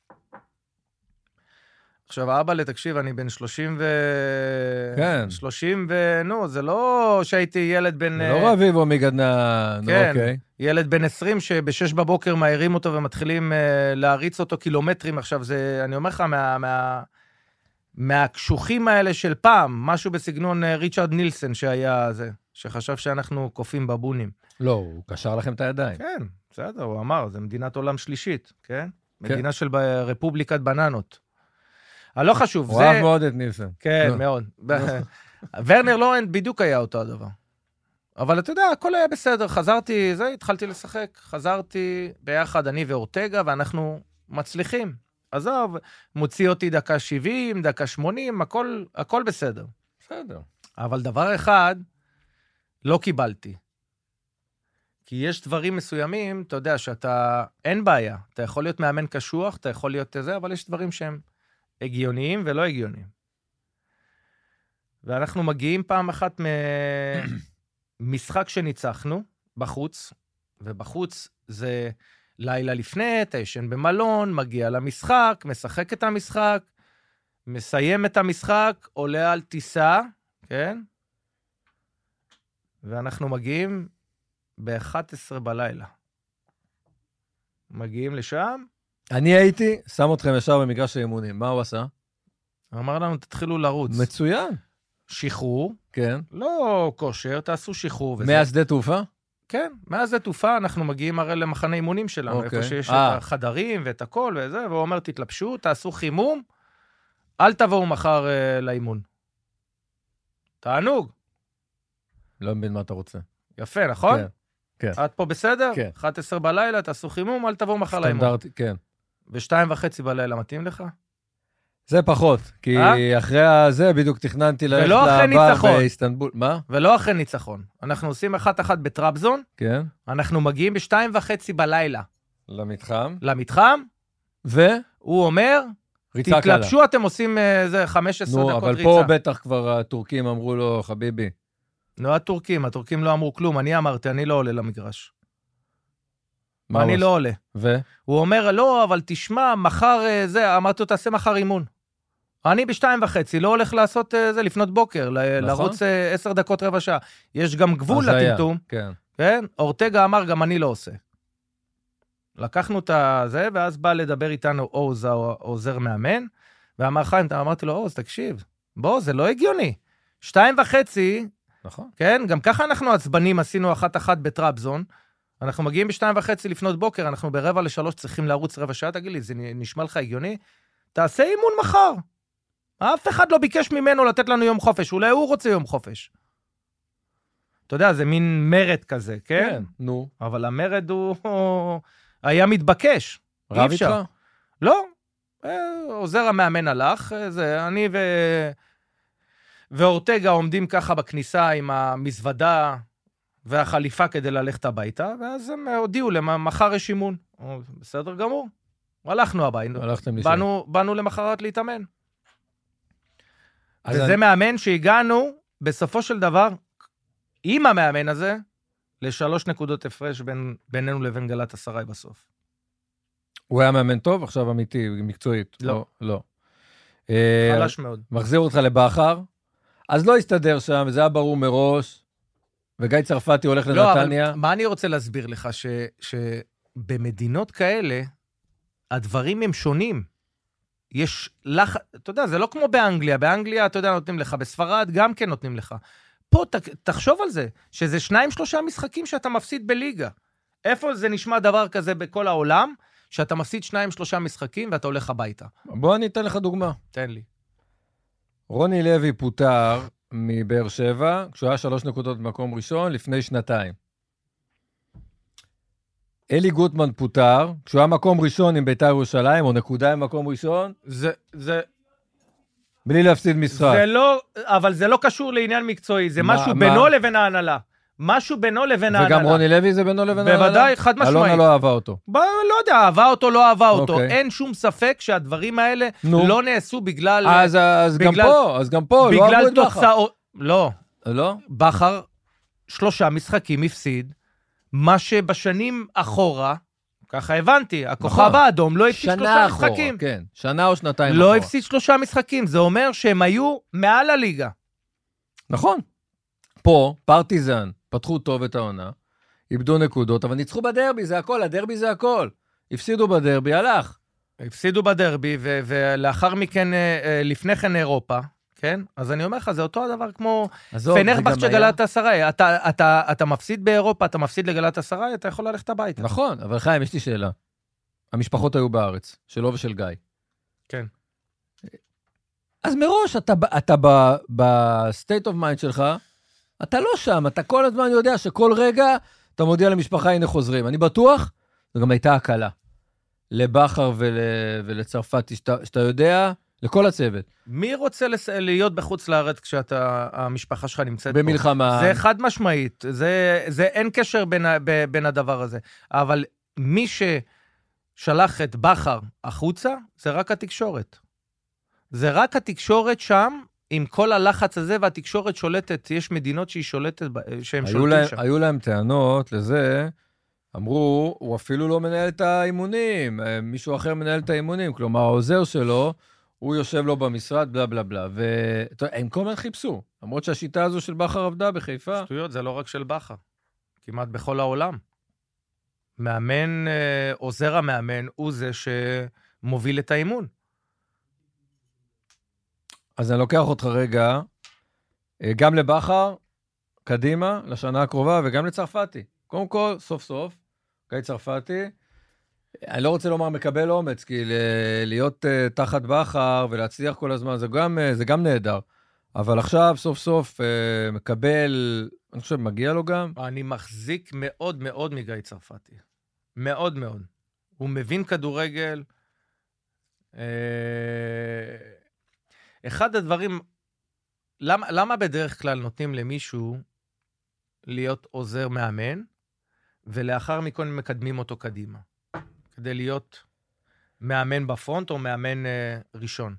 עכשיו, אבא, לתקשיב, אני בן שלושים ו... כן. שלושים ו... נו, זה לא שהייתי ילד בן... זה לא רביבו מגדנה... כן, נו, אוקיי. ילד בן עשרים שבשש בבוקר מעירים אותו ומתחילים uh, להריץ אותו קילומטרים. עכשיו, זה, אני אומר לך, מה, מה, מהקשוחים האלה של פעם, משהו בסגנון uh, ריצ'רד נילסון שהיה זה, שחשב שאנחנו קופים בבונים. לא, הוא קשר לכם את הידיים. כן, בסדר, הוא אמר, זה מדינת עולם שלישית, כן? כן. מדינה של רפובליקת בננות. לא חשוב, הוא אהב מאוד את נילסון. כן, מאוד. ורנר לורנט בדיוק היה אותו הדבר. אבל אתה יודע, הכל היה בסדר, חזרתי, זה, התחלתי לשחק, חזרתי ביחד, אני ואורטגה, ואנחנו מצליחים. עזוב, מוציא אותי דקה שבעים, דקה שמונים, הכל, הכל בסדר. בסדר. אבל דבר אחד, לא קיבלתי. כי יש דברים מסוימים, אתה יודע, שאתה, אין בעיה. אתה יכול להיות מאמן קשוח, אתה יכול להיות זה, אבל יש דברים שהם הגיוניים ולא הגיוניים. ואנחנו מגיעים פעם אחת ממשחק שניצחנו בחוץ, ובחוץ זה לילה לפני, אתה ישן במלון, מגיע למשחק, משחק את המשחק, מסיים את המשחק, עולה על טיסה, כן? ואנחנו מגיעים ב-אחת עשרה בלילה. מגיעים לשם. אני הייתי, שם אתכם ישר במגרש האימונים. מה הוא עשה? אמר לנו, תתחילו לרוץ. מצוין. שחרור. כן. לא כושר, תעשו שחרור. וזה. מהשדה תעופה? כן, מהשדה תעופה אנחנו מגיעים הרי למחנה אימונים שלנו, אוקיי. איפה שיש 아. את החדרים ואת הכל וזה, והוא אומר, תתלבשו, תעשו חימום, אל תבואו מחר uh, לאימון. תענוג. לא מבין מה אתה רוצה. יפה, נכון? כן. כן. את פה בסדר? כן. אחת עשרה בלילה, תעשו חימום, אל תבואו מחר לאימון. סטנדרטי, כן. ושתיים וחצי בלילה, מתאים לך? זה פחות, כי אה? אחרי הזה בדיוק תכננתי ללכת לבר באיסטנבול. מה? ולא אחרי ניצחון. אנחנו עושים אחת אחת בטראבזון, כן. אנחנו מגיעים בשתיים וחצי בלילה. למתחם. למתחם. ו? הוא אומר, ריצה קלה. תתלבשו, אתם עושים איזה חמש עשרה דקות ריצה. נו, אבל פה בטח כבר הטורקים אמרו לו, חביבי. לא הטורקים, הטורקים לא אמרו כלום, אני אמרתי, אני לא עולה למגרש. מה אני הוא לא עולה. ו? הוא אומר, לא, אבל תשמע, מחר זה, אמרתי לו, תעשה מחר אימון. אני בשתיים וחצי, לא הולך לעשות זה לפנות בוקר, לרוץ עשר דקות רבע שעה. יש גם גבול לטמטום. כן. כן? אורטגה אמר, גם אני לא עושה. לקחנו את זה, ואז בא לדבר איתנו עוז, העוזר מאמן, ואמר חיים, אמרתי לו, עוז, תקשיב, בוא, זה לא הגיוני. שתיים וחצי, נכון. כן? גם ככה אנחנו עצבנים, עשינו אחת-אחת בטראבזון, אנחנו מגיעים בשתיים וחצי לפנות בוקר, אנחנו ברבע לשלוש צריכים לערוץ רבע שעה, תגיד לי, זה נשמע לך הגיוני? תעשה אימון מחר. אף אחד לא ביקש ממנו לתת לנו יום חופש, אולי הוא רוצה יום חופש. אתה יודע, זה מין מרד כזה, כן? כן, נו. אבל המרד הוא היה מתבקש. רב איתך? לא. עוזר המאמן הלך, זה אני ו... ואורטגה עומדים ככה בכניסה עם המזוודה והחליפה כדי ללכת הביתה, ואז הם הודיעו למחר יש אימון. בסדר גמור. הלכנו הביתה. הלכתם לשם. באנו, באנו למחרת להתאמן. וזה אני... מאמן שהגענו, בסופו של דבר, עם המאמן הזה, לשלוש נקודות הפרש בין, בינינו לבין גלת עשרה בסוף. הוא היה מאמן טוב, עכשיו אמיתי, מקצועית. לא. לא. חלש מאוד. מחזיר אותך לבחר, אז לא הסתדר שם, וזה היה ברור מראש, וגיא צרפתי הולך לנתניה. לא, אבל מה אני רוצה להסביר לך? ש, שבמדינות כאלה, הדברים הם שונים. יש לך, אתה יודע, זה לא כמו באנגליה, באנגליה, אתה יודע, נותנים לך, בספרד גם כן נותנים לך. פה, ת, תחשוב על זה, שזה שניים, שלושה משחקים שאתה מפסיד בליגה. איפה זה נשמע דבר כזה בכל העולם, שאתה מפסיד שניים, שלושה משחקים, ואתה הולך הביתה? בוא אני אתן לך דוגמה. תן לי. רוני לוי פוטר מבאר שבע, כשהוא היה שלוש נקודות במקום ראשון, לפני שנתיים. אלי גוטמן פוטר, כשהוא היה מקום ראשון עם בית"ר ירושלים, או נקודה עם מקום ראשון, זה, זה... בלי להפסיד משחק. זה לא, אבל זה לא קשור לעניין מקצועי, זה מה, משהו מה? בינו לבין ההנהלה. משהו בינו לבין ההנהלה. וגם רוני לוי זה בינו לבין ההנהלה? בוודאי, חד משמעית. אלונה לא אהבה אותו. ב- לא יודע, אהבה אותו, לא אהבה אותו. אוקיי. אין שום ספק שהדברים האלה נו. לא נעשו בגלל... אז, אז בגלל, גם פה, אז גם פה, לא אהבו את בכר. תוצאות... לא. לא? בכר, שלושה משחקים הפסיד, מה שבשנים אחורה, ככה הבנתי, הכוכב האדום לא הפסיד שלושה אחורה, משחקים. כן, שנה או שנתיים לא אחורה. הפסיד שלושה משחקים, זה אומר שהם היו מעל הליגה. נכון. פה, פרטיזן, פתחו טוב את העונה, איבדו נקודות, אבל ניצחו בדרבי, זה הכל, הדרבי זה הכל. הפסידו בדרבי, הלך. הפסידו בדרבי, ו- ולאחר מכן, לפני כן אירופה, כן? אז אני אומר לך, זה אותו הדבר כמו פנרבכצ'ה גלת עשרה. אתה, אתה, אתה מפסיד באירופה, אתה מפסיד לגלת עשרה, אתה יכול ללכת הביתה. נכון, אבל חיים, יש לי שאלה. המשפחות היו בארץ, שלו ושל גיא. כן. אז מראש, אתה, אתה ב-state of mind שלך, אתה לא שם, אתה כל הזמן יודע שכל רגע אתה מודיע למשפחה, הנה חוזרים. אני בטוח, זו גם הייתה הקלה. לבחר ול, ולצרפתי, שאתה, שאתה יודע, לכל הצוות. מי רוצה לס... להיות בחוץ לארץ כשאתה, המשפחה שלך נמצאת במלחמה. פה? זה חד משמעית, זה, זה אין קשר בין, ב, בין הדבר הזה. אבל מי ששלח את בחר החוצה, זה רק התקשורת. זה רק התקשורת שם, עם כל הלחץ הזה, והתקשורת שולטת, יש מדינות שהיא שולטת, שהם שולטים להם, שם. היו להם טענות לזה, אמרו, הוא אפילו לא מנהל את האימונים, מישהו אחר מנהל את האימונים, כלומר, העוזר שלו, הוא יושב לו במשרד, בלה בלה בלה, והם כל הזמן חיפשו, למרות שהשיטה הזו של בחר עבדה בחיפה. שטויות, זה לא רק של בחר, כמעט בכל העולם. מאמן, עוזר המאמן, הוא זה שמוביל את האימון. אז אני לוקח אותך רגע, גם לבחר, קדימה, לשנה הקרובה, וגם לצרפתי. קודם כל, סוף סוף, גיא צרפתי, אני לא רוצה לומר מקבל אומץ, כי להיות uh, תחת בחר ולהצליח כל הזמן, זה גם, uh, זה גם נהדר. אבל עכשיו, סוף סוף, uh, מקבל, אני חושב, מגיע לו גם. אני מחזיק מאוד מאוד מגיא צרפתי. מאוד מאוד. הוא מבין כדורגל. אה... אחד הדברים, למה, למה בדרך כלל נותנים למישהו להיות עוזר מאמן, ולאחר מכן מקדמים אותו קדימה? כדי להיות מאמן בפרונט או מאמן אה, ראשון.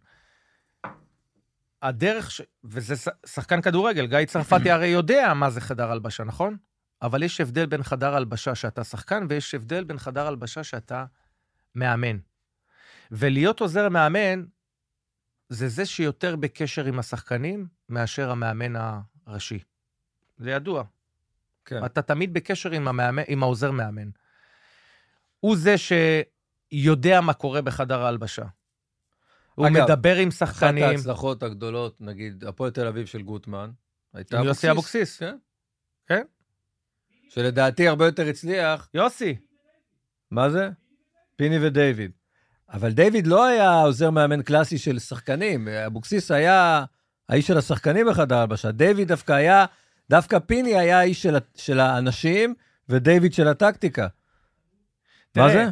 הדרך, ש... וזה שחקן כדורגל, גיא צרפתי הרי יודע מה זה חדר הלבשה, נכון? אבל יש הבדל בין חדר הלבשה שאתה שחקן, ויש הבדל בין חדר הלבשה שאתה מאמן. ולהיות עוזר מאמן, זה זה שיותר בקשר עם השחקנים, מאשר המאמן הראשי. זה ידוע. כן. אתה תמיד בקשר עם, המאמן, עם העוזר מאמן. הוא זה שיודע מה קורה בחדר ההלבשה. הוא אגב, מדבר עם שחקנים. אחת ההצלחות הגדולות, נגיד, הפועל תל אביב של גוטמן, הייתה אבוקסיס. יוסי אבוקסיס. כן. כן. שלדעתי הרבה יותר הצליח. יוסי. מה זה? פיני ודייביד. אבל דיוויד לא היה עוזר מאמן קלאסי של שחקנים. אבוקסיס היה האיש של השחקנים בחדר ההלבשה. דיוויד דווקא היה, דווקא פיני היה האיש של, של האנשים, ודייביד של הטקטיקה. תראה, מה זה?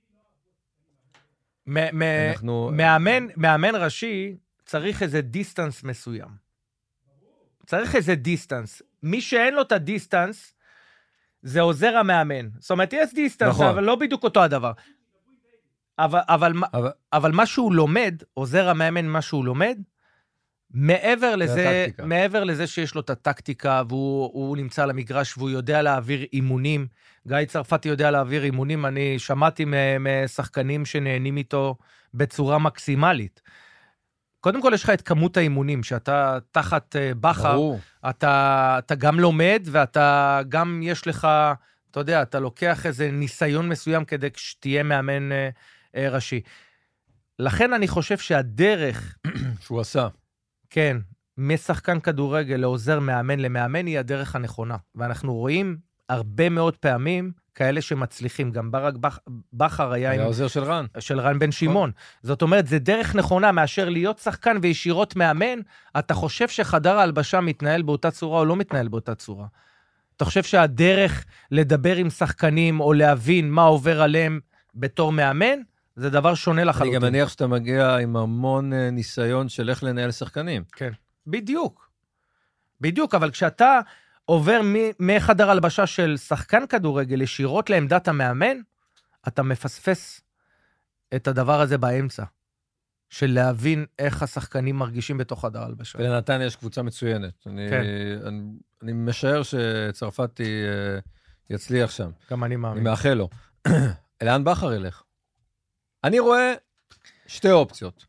אנחנו... מאמן, מאמן ראשי צריך איזה דיסטנס מסוים. צריך איזה דיסטנס. מי שאין לו את הדיסטנס, זה עוזר המאמן. זאת אומרת, יש דיסטנס, נכון. אבל לא בדיוק אותו הדבר. אבל, אבל, אבל... אבל מה שהוא לומד, עוזר המאמן מה שהוא לומד, מעבר לזה, מעבר לזה שיש לו את הטקטיקה, והוא נמצא על המגרש, והוא יודע להעביר אימונים, גיא צרפתי יודע להעביר אימונים, אני שמעתי משחקנים שנהנים איתו בצורה מקסימלית. קודם כל יש לך את כמות האימונים, שאתה תחת בחר, אתה, אתה גם לומד, ואתה גם יש לך, אתה יודע, אתה לוקח איזה ניסיון מסוים, כדי שתהיה מאמן ראשי. לכן אני חושב שהדרך שהוא עשה, כן, משחקן כדורגל לעוזר מאמן למאמן היא הדרך הנכונה. ואנחנו רואים הרבה מאוד פעמים כאלה שמצליחים. גם ברק בחר היה, היה עם... עוזר של רן. של רן בן שמעון. זאת אומרת, זה דרך נכונה מאשר להיות שחקן וישירות מאמן. אתה חושב שחדר ההלבשה מתנהל באותה צורה או לא מתנהל באותה צורה? אתה חושב שהדרך לדבר עם שחקנים או להבין מה עובר עליהם בתור מאמן, זה דבר שונה לחלוטין. אני גם מניח שאתה מגיע עם המון ניסיון של איך לנהל שחקנים. כן, בדיוק. בדיוק, אבל כשאתה עובר מחדר הלבשה של שחקן כדורגל ישירות לעמדת המאמן, אתה מפספס את הדבר הזה באמצע, של להבין איך השחקנים מרגישים בתוך חדר הלבשה. ולנתן יש קבוצה מצוינת. אני, כן. אני, אני משער שצרפתי יצליח שם. גם אני מאמין. אני מאחל לו. לאן בחר ילך? אני רואה שתי אופציות.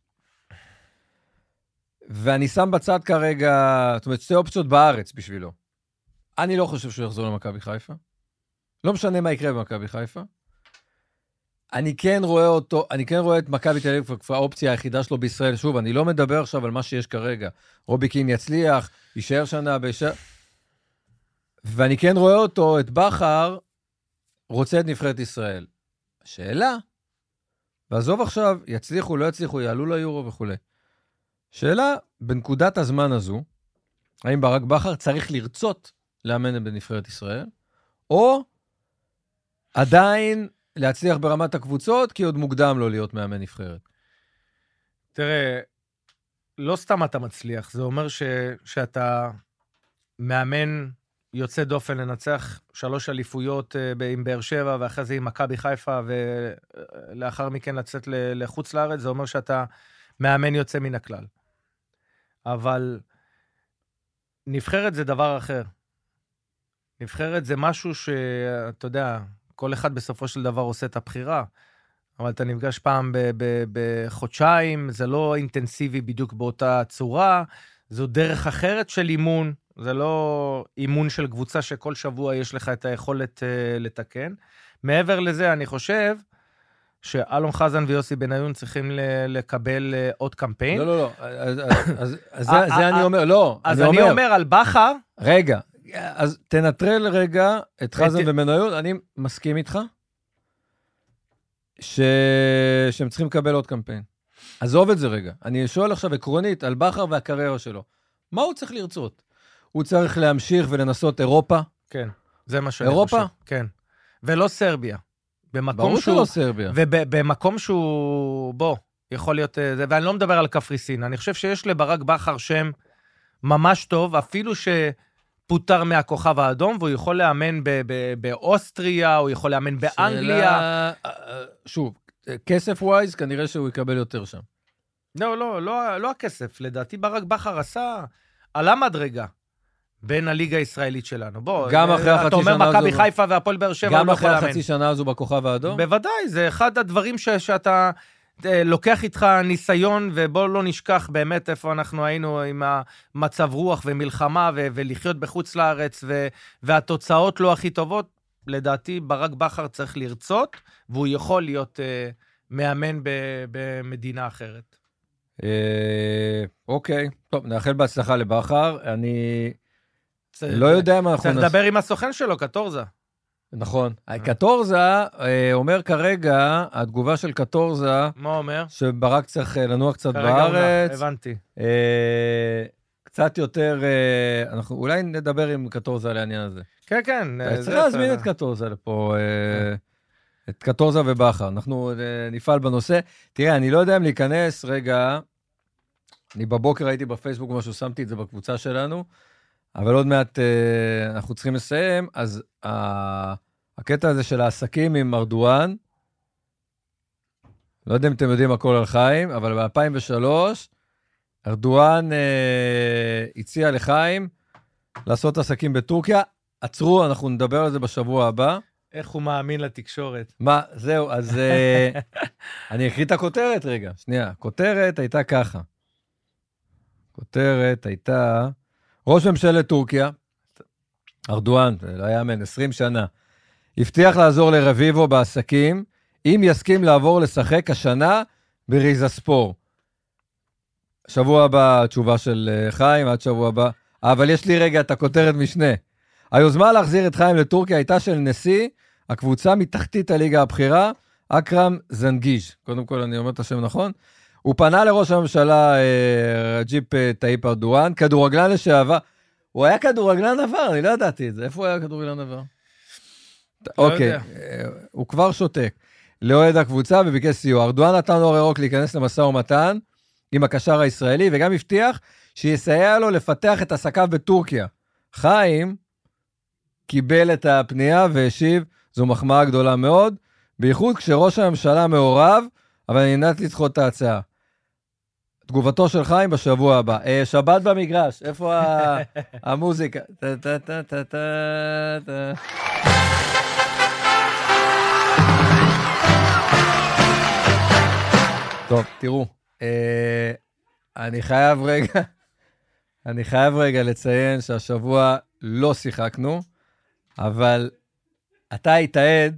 ואני שם בצד כרגע, זאת אומרת, שתי אופציות בארץ בשבילו. אני לא חושב שהוא יחזור למכבי חיפה. לא משנה מה יקרה במכבי חיפה. אני כן רואה אותו, אני כן רואה את מכבי תל אביב כבר האופציה היחידה שלו בישראל. שוב, אני לא מדבר עכשיו על מה שיש כרגע. רובי קין יצליח, יישאר שנה, בישאר... ואני כן רואה אותו, את בחר, רוצה את נבחרת ישראל. שאלה, ועזוב עכשיו, יצליחו, לא יצליחו, יעלו ליורו וכו'. שאלה, בנקודת הזמן הזו, האם ברק בחר צריך לרצות לאמן בנבחרת ישראל, או עדיין להצליח ברמת הקבוצות, כי עוד מוקדם לא להיות מאמן נבחרת? תראה, לא סתם אתה מצליח, זה אומר ש, שאתה מאמן יוצא דופן לנצח שלוש אליפויות עם באר שבע, ואחרי זה עם מכבי חיפה, ולאחר מכן לצאת לחוץ לארץ, זה אומר שאתה מאמן יוצא מן הכלל. אבל נבחרת זה דבר אחר. נבחרת זה משהו שאתה יודע, כל אחד בסופו של דבר עושה את הבחירה, אבל אתה נפגש פעם ב- ב- בחודשיים, זה לא אינטנסיבי בדיוק באותה צורה, זו דרך אחרת של אימון, זה לא אימון של קבוצה שכל שבוע יש לך את היכולת uh, לתקן. מעבר לזה, אני חושב שאלון חזן ויוסי בניון צריכים לקבל uh, עוד קמפיין. לא, לא, לא, אז, אז, אז זה, זה אני אומר, לא. אז אני, אני אומר, אומר על בחר. רגע, אז תנטרל רגע את חזן את... ובניון, אני מסכים איתך, ש... שהם צריכים לקבל עוד קמפיין. עזוב את זה רגע. אני שואל עכשיו עקרונית על בחר והקריירה שלו. מה הוא צריך לרצות? הוא צריך להמשיך ולנסות אירופה? כן, זה מה שאני חושב. אירופה? כן. ולא סרביה. ברור שלא סרביה. ובמקום שהוא, בוא, יכול להיות, ואני לא מדבר על קפריסין, אני חושב שיש לברק בחר שם ממש טוב, אפילו פוטר מהכוכב האדום, והוא יכול לאמן ב- ב- באוסטריה, הוא יכול לאמן באנגליה. שאלה, שוב, כסף ווייז, כנראה שהוא יקבל יותר שם. לא, לא, לא, לא הכסף. לדעתי ברק בכר עשה, עלה מדרגה בין הליגה הישראלית שלנו. בוא, גם אחרי החצי שנה הזו. אתה אומר מכבי חיפה והפועל באר שבע, גם אחרי החצי שנה הזו בכוכב האדום? בוודאי, זה אחד הדברים ש- שאתה לוקח איתך ניסיון, ובוא לא נשכח באמת איפה אנחנו היינו עם המצב רוח ומלחמה, ו- ולחיות בחוץ לארץ, ו- והתוצאות לא הכי טובות. לדעתי ברק בכר צריך לרצות, והוא יכול להיות uh, מאמן ב- במדינה אחרת. אוקיי, טוב, נאחל בהצלחה לבכר. אני לא יודע מה אנחנו... צריך לדבר עם הסוכן שלו, קטורזה. נכון. קטורזה אומר כרגע, התגובה של קטורזה... מה אומר? שברק צריך לנוע קצת בארץ. הבנתי. קצת יותר... אנחנו אולי נדבר עם קטורזה על העניין הזה. כן, כן. צריך להזמין את קטורזה לפה, את קטורזה ובכר. אנחנו נפעל בנושא. תראה, אני לא יודע אם להיכנס רגע... אני בבוקר הייתי בפייסבוק משהו, שמתי את זה בקבוצה שלנו, אבל עוד מעט uh, אנחנו צריכים לסיים, אז uh, הקטע הזה של העסקים עם ארדואן, לא יודע אם אתם יודעים הכל על חיים, אבל ב-אלפיים ושלוש, ארדואן uh, הציע לחיים לעשות עסקים בטורקיה, עצרו, אנחנו נדבר על זה בשבוע הבא. איך הוא מאמין לתקשורת? מה, זהו, אז uh, אני אקריא את הכותרת רגע, שנייה, הכותרת הייתה ככה, כותרת הייתה, ראש ממשלת טורקיה, ארדואן, לא היה מן, עשרים שנה, הבטיח לעזור לרביבו בעסקים, אם יסכים לעבור לשחק השנה בריזה ספור. שבוע הבא, התשובה של חיים, עד שבוע הבא. אבל יש לי רגע את הכותרת משנה. היוזמה להחזיר את חיים לטורקיה הייתה של נשיא, הקבוצה מתחתית הליגה הבכירה, אקרם זנגיז'. קודם כל אני אומר את השם נכון. הוא פנה לראש הממשלה רג'יפ טאיפ ארדואן, כדורגלן לשעבר. הוא היה כדורגלן עבר, אני לא ידעתי את זה. איפה הוא היה כדורגלן עבר? אוקיי, הוא כבר שותק. לאוהד הקבוצה וביקש סיוע. ארדואן נתן אור ירוק להיכנס למשא ומתן עם הקשר הישראלי, וגם הבטיח שיסייע לו לפתח את עסקיו בטורקיה. חיים קיבל את הפנייה והשיב, זו מחמאה גדולה מאוד, בייחוד כשראש הממשלה מעורב, אבל אני נעת לדחות את ההצעה. תגובתו של חיים בשבוע הבא. אה, שבת במגרש, איפה המוזיקה? טה טה טה טה טה. טוב, תראו, אה, אני חייב רגע, אני חייב רגע לציין שהשבוע לא שיחקנו, אבל אתה היית עד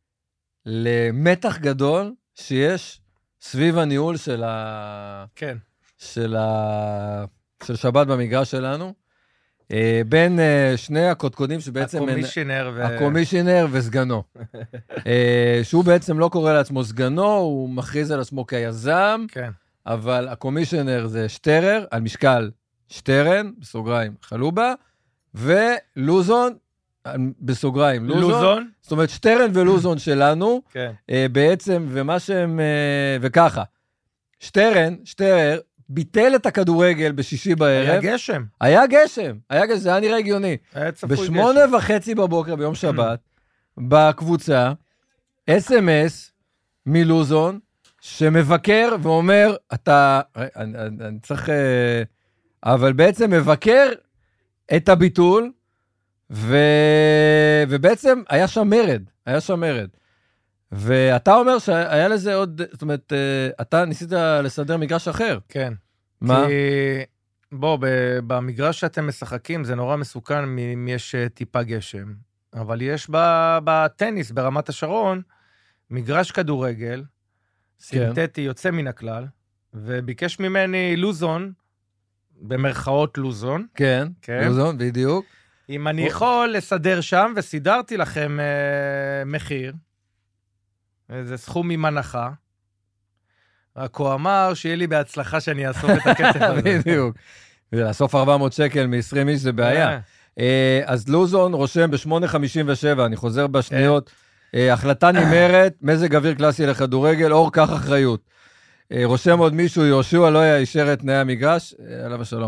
למתח גדול שיש סביב הניהול של ה... כן. של ה... של שבת במגרש שלנו, אה, בין אה, שני הקודקודים שבעצם... הקומישיונר ו... הקומישיונר וסגנו. אה, שהוא בעצם לא קורא לעצמו סגנו, הוא מכריז על עצמו כיזם, כן. אבל הקומישיונר זה שטרר, על משקל שטרן, בסוגריים חלובה, ולוזון, בסוגריים לוזון. לוזון? זאת אומרת, שטרן ולוזון שלנו, כן. אה, בעצם, ומה שהם... אה, וככה, שטרן, שטרר, ביטל את הכדורגל בשישי בערב. היה גשם. היה גשם, היה גשם, זה היה נראה הגיוני. היה צפוי גשם. בשמונה וחצי בבוקר ביום שבת, בקבוצה, אס אם אס מלוזון, שמבקר ואומר, אתה, אני, אני, אני צריך, אבל בעצם מבקר את הביטול, ו, ובעצם היה שם מרד, היה שם מרד. ואתה אומר שהיה לזה עוד, זאת אומרת, אתה ניסית לסדר מגרש אחר. כן. מה? כי, בוא, במגרש שאתם משחקים, זה נורא מסוכן אם יש טיפה גשם. אבל יש בטניס, ברמת השרון, מגרש כדורגל, סינתטי יוצא מן הכלל, וביקש ממני לוזון, במרכאות לוזון. כן, כן. לוזון, בדיוק. אם אני יכול לסדר שם, וסידרתי לכם אה, מחיר, איזה סכום עם הנחה, רק הוא אמר שיהיה לי בהצלחה שאני אאסוף את הכסף הזה. בדיוק. לאסוף ארבע מאות שקל מ-עשרים איש זה בעיה. אז לוזון רושם ב-שמונה חמישים ושבע, אני חוזר בשניות, החלטה נמרת, מזג אוויר קלאסי לכדורגל, אור כך אחריות. רושם עוד מישהו, יהושע לא יאשר את תנאי המגרש, עליו השלום.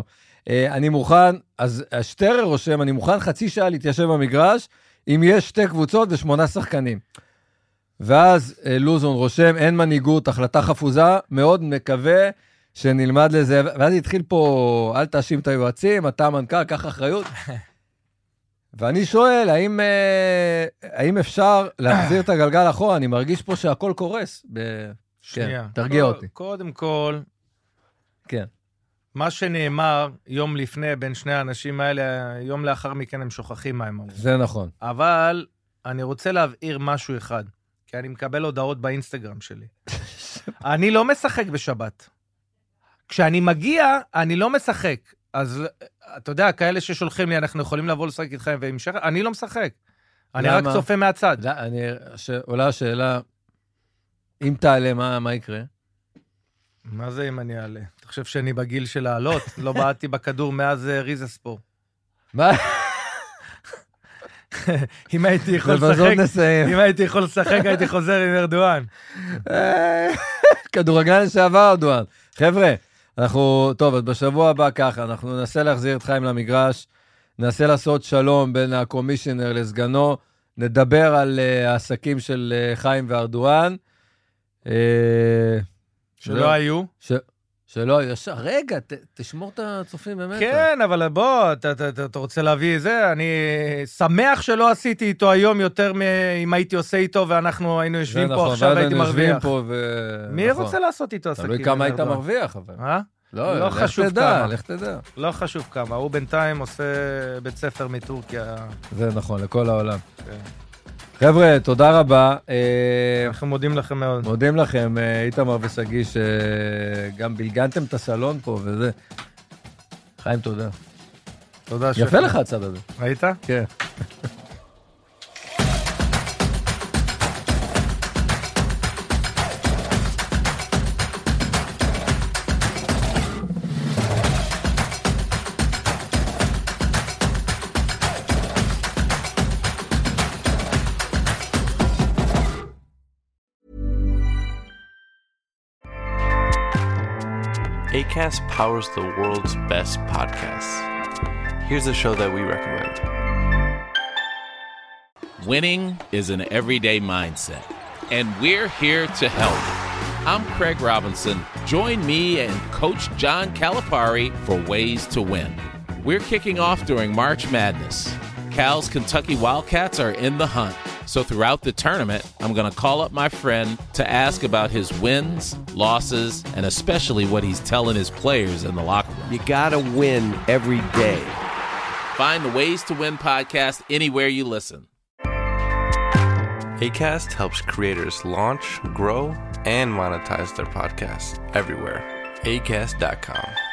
אני מוכן, אז השטרר רושם, אני מוכן חצי שעה להתיישב במגרש, אם יש שתי קבוצות ושמונה שחקנים. ואז לוזון רושם, אין מנהיגות, החלטה חפוזה, מאוד מקווה שנלמד לזה, ואז התחיל פה, אל תאשים את היועצים, אתה המנכ"ל, קח אחריות. ואני שואל, האם, האם אפשר להחזיר את הגלגל אחורה? אני מרגיש פה שהכל קורס. ב... שנייה. כן, תרגיע אותי. קודם כל, כן. מה שנאמר יום לפני בין שני האנשים האלה, יום לאחר מכן הם שוכחים מה הם אמרו. זה נכון. אבל אני רוצה להבהיר משהו אחד, כי אני מקבל הודעות באינסטגרם שלי. אני לא משחק בשבת. כשאני מגיע, אני לא משחק. אז אתה יודע, כאלה ששולחים לי, אנחנו יכולים לבוא לשחק איתכם והמשך, אני לא משחק. אני למה? רק צופה מהצד. לא, אני, ש... עולה השאלה, אם תעלה, מה, מה יקרה? מה זה אם אני אעלה? אתה חושב שאני בגיל של לעלות? לא בעדתי בכדור מאז ריזה ספור. מה? אם הייתי יכול לשחק, אם הייתי יכול לשחק, הייתי חוזר עם ארדואן. כדורגלן לשעבר ארדואן. חבר'ה, אנחנו, טוב, אז בשבוע הבא ככה, אנחנו ננסה להחזיר את חיים למגרש, ננסה לעשות שלום בין הקומישיונר לסגנו, נדבר על העסקים של חיים וארדואן. שלא היו? שלא, ישר, רגע, ת, תשמור את הצופים באמת. כן, אבל בוא, אתה, אתה, אתה רוצה להביא זה, אני שמח שלא עשיתי איתו היום יותר אם הייתי עושה איתו, ואנחנו היינו יושבים פה נכון, עכשיו, הייתי מרוויח. ו... מי נכון. רוצה לעשות איתו עסקים? תלוי כמה היית מרוויח, אבל. אה? לא, לא לך חשוב תדע, כמה. לך תדע. לא חשוב כמה, הוא בינתיים עושה בית ספר מטורקיה. זה נכון, לכל העולם. כן. חבר'ה, תודה רבה. אנחנו מודים לכם מאוד. מודים לכם, איתמר וסגי, שגם בלגנתם את הסלון פה וזה. חיים, תודה. תודה. יפה לך הצד הזה. ראית? כן. Acast powers the world's best podcasts. Here's a show that we recommend. Winning is an everyday mindset, and we're here to help. I'm Craig Robinson. Join me and Coach John Calipari for Ways to Win. We're kicking off during March Madness. Cal's Kentucky Wildcats are in the hunt. So throughout the tournament, I'm going to call up my friend to ask about his wins, losses, and especially what he's telling his players in the locker room. You gotta win every day. Find the Ways to Win podcast anywhere you listen. Acast helps creators launch, grow, and monetize their podcasts everywhere. acast dot com.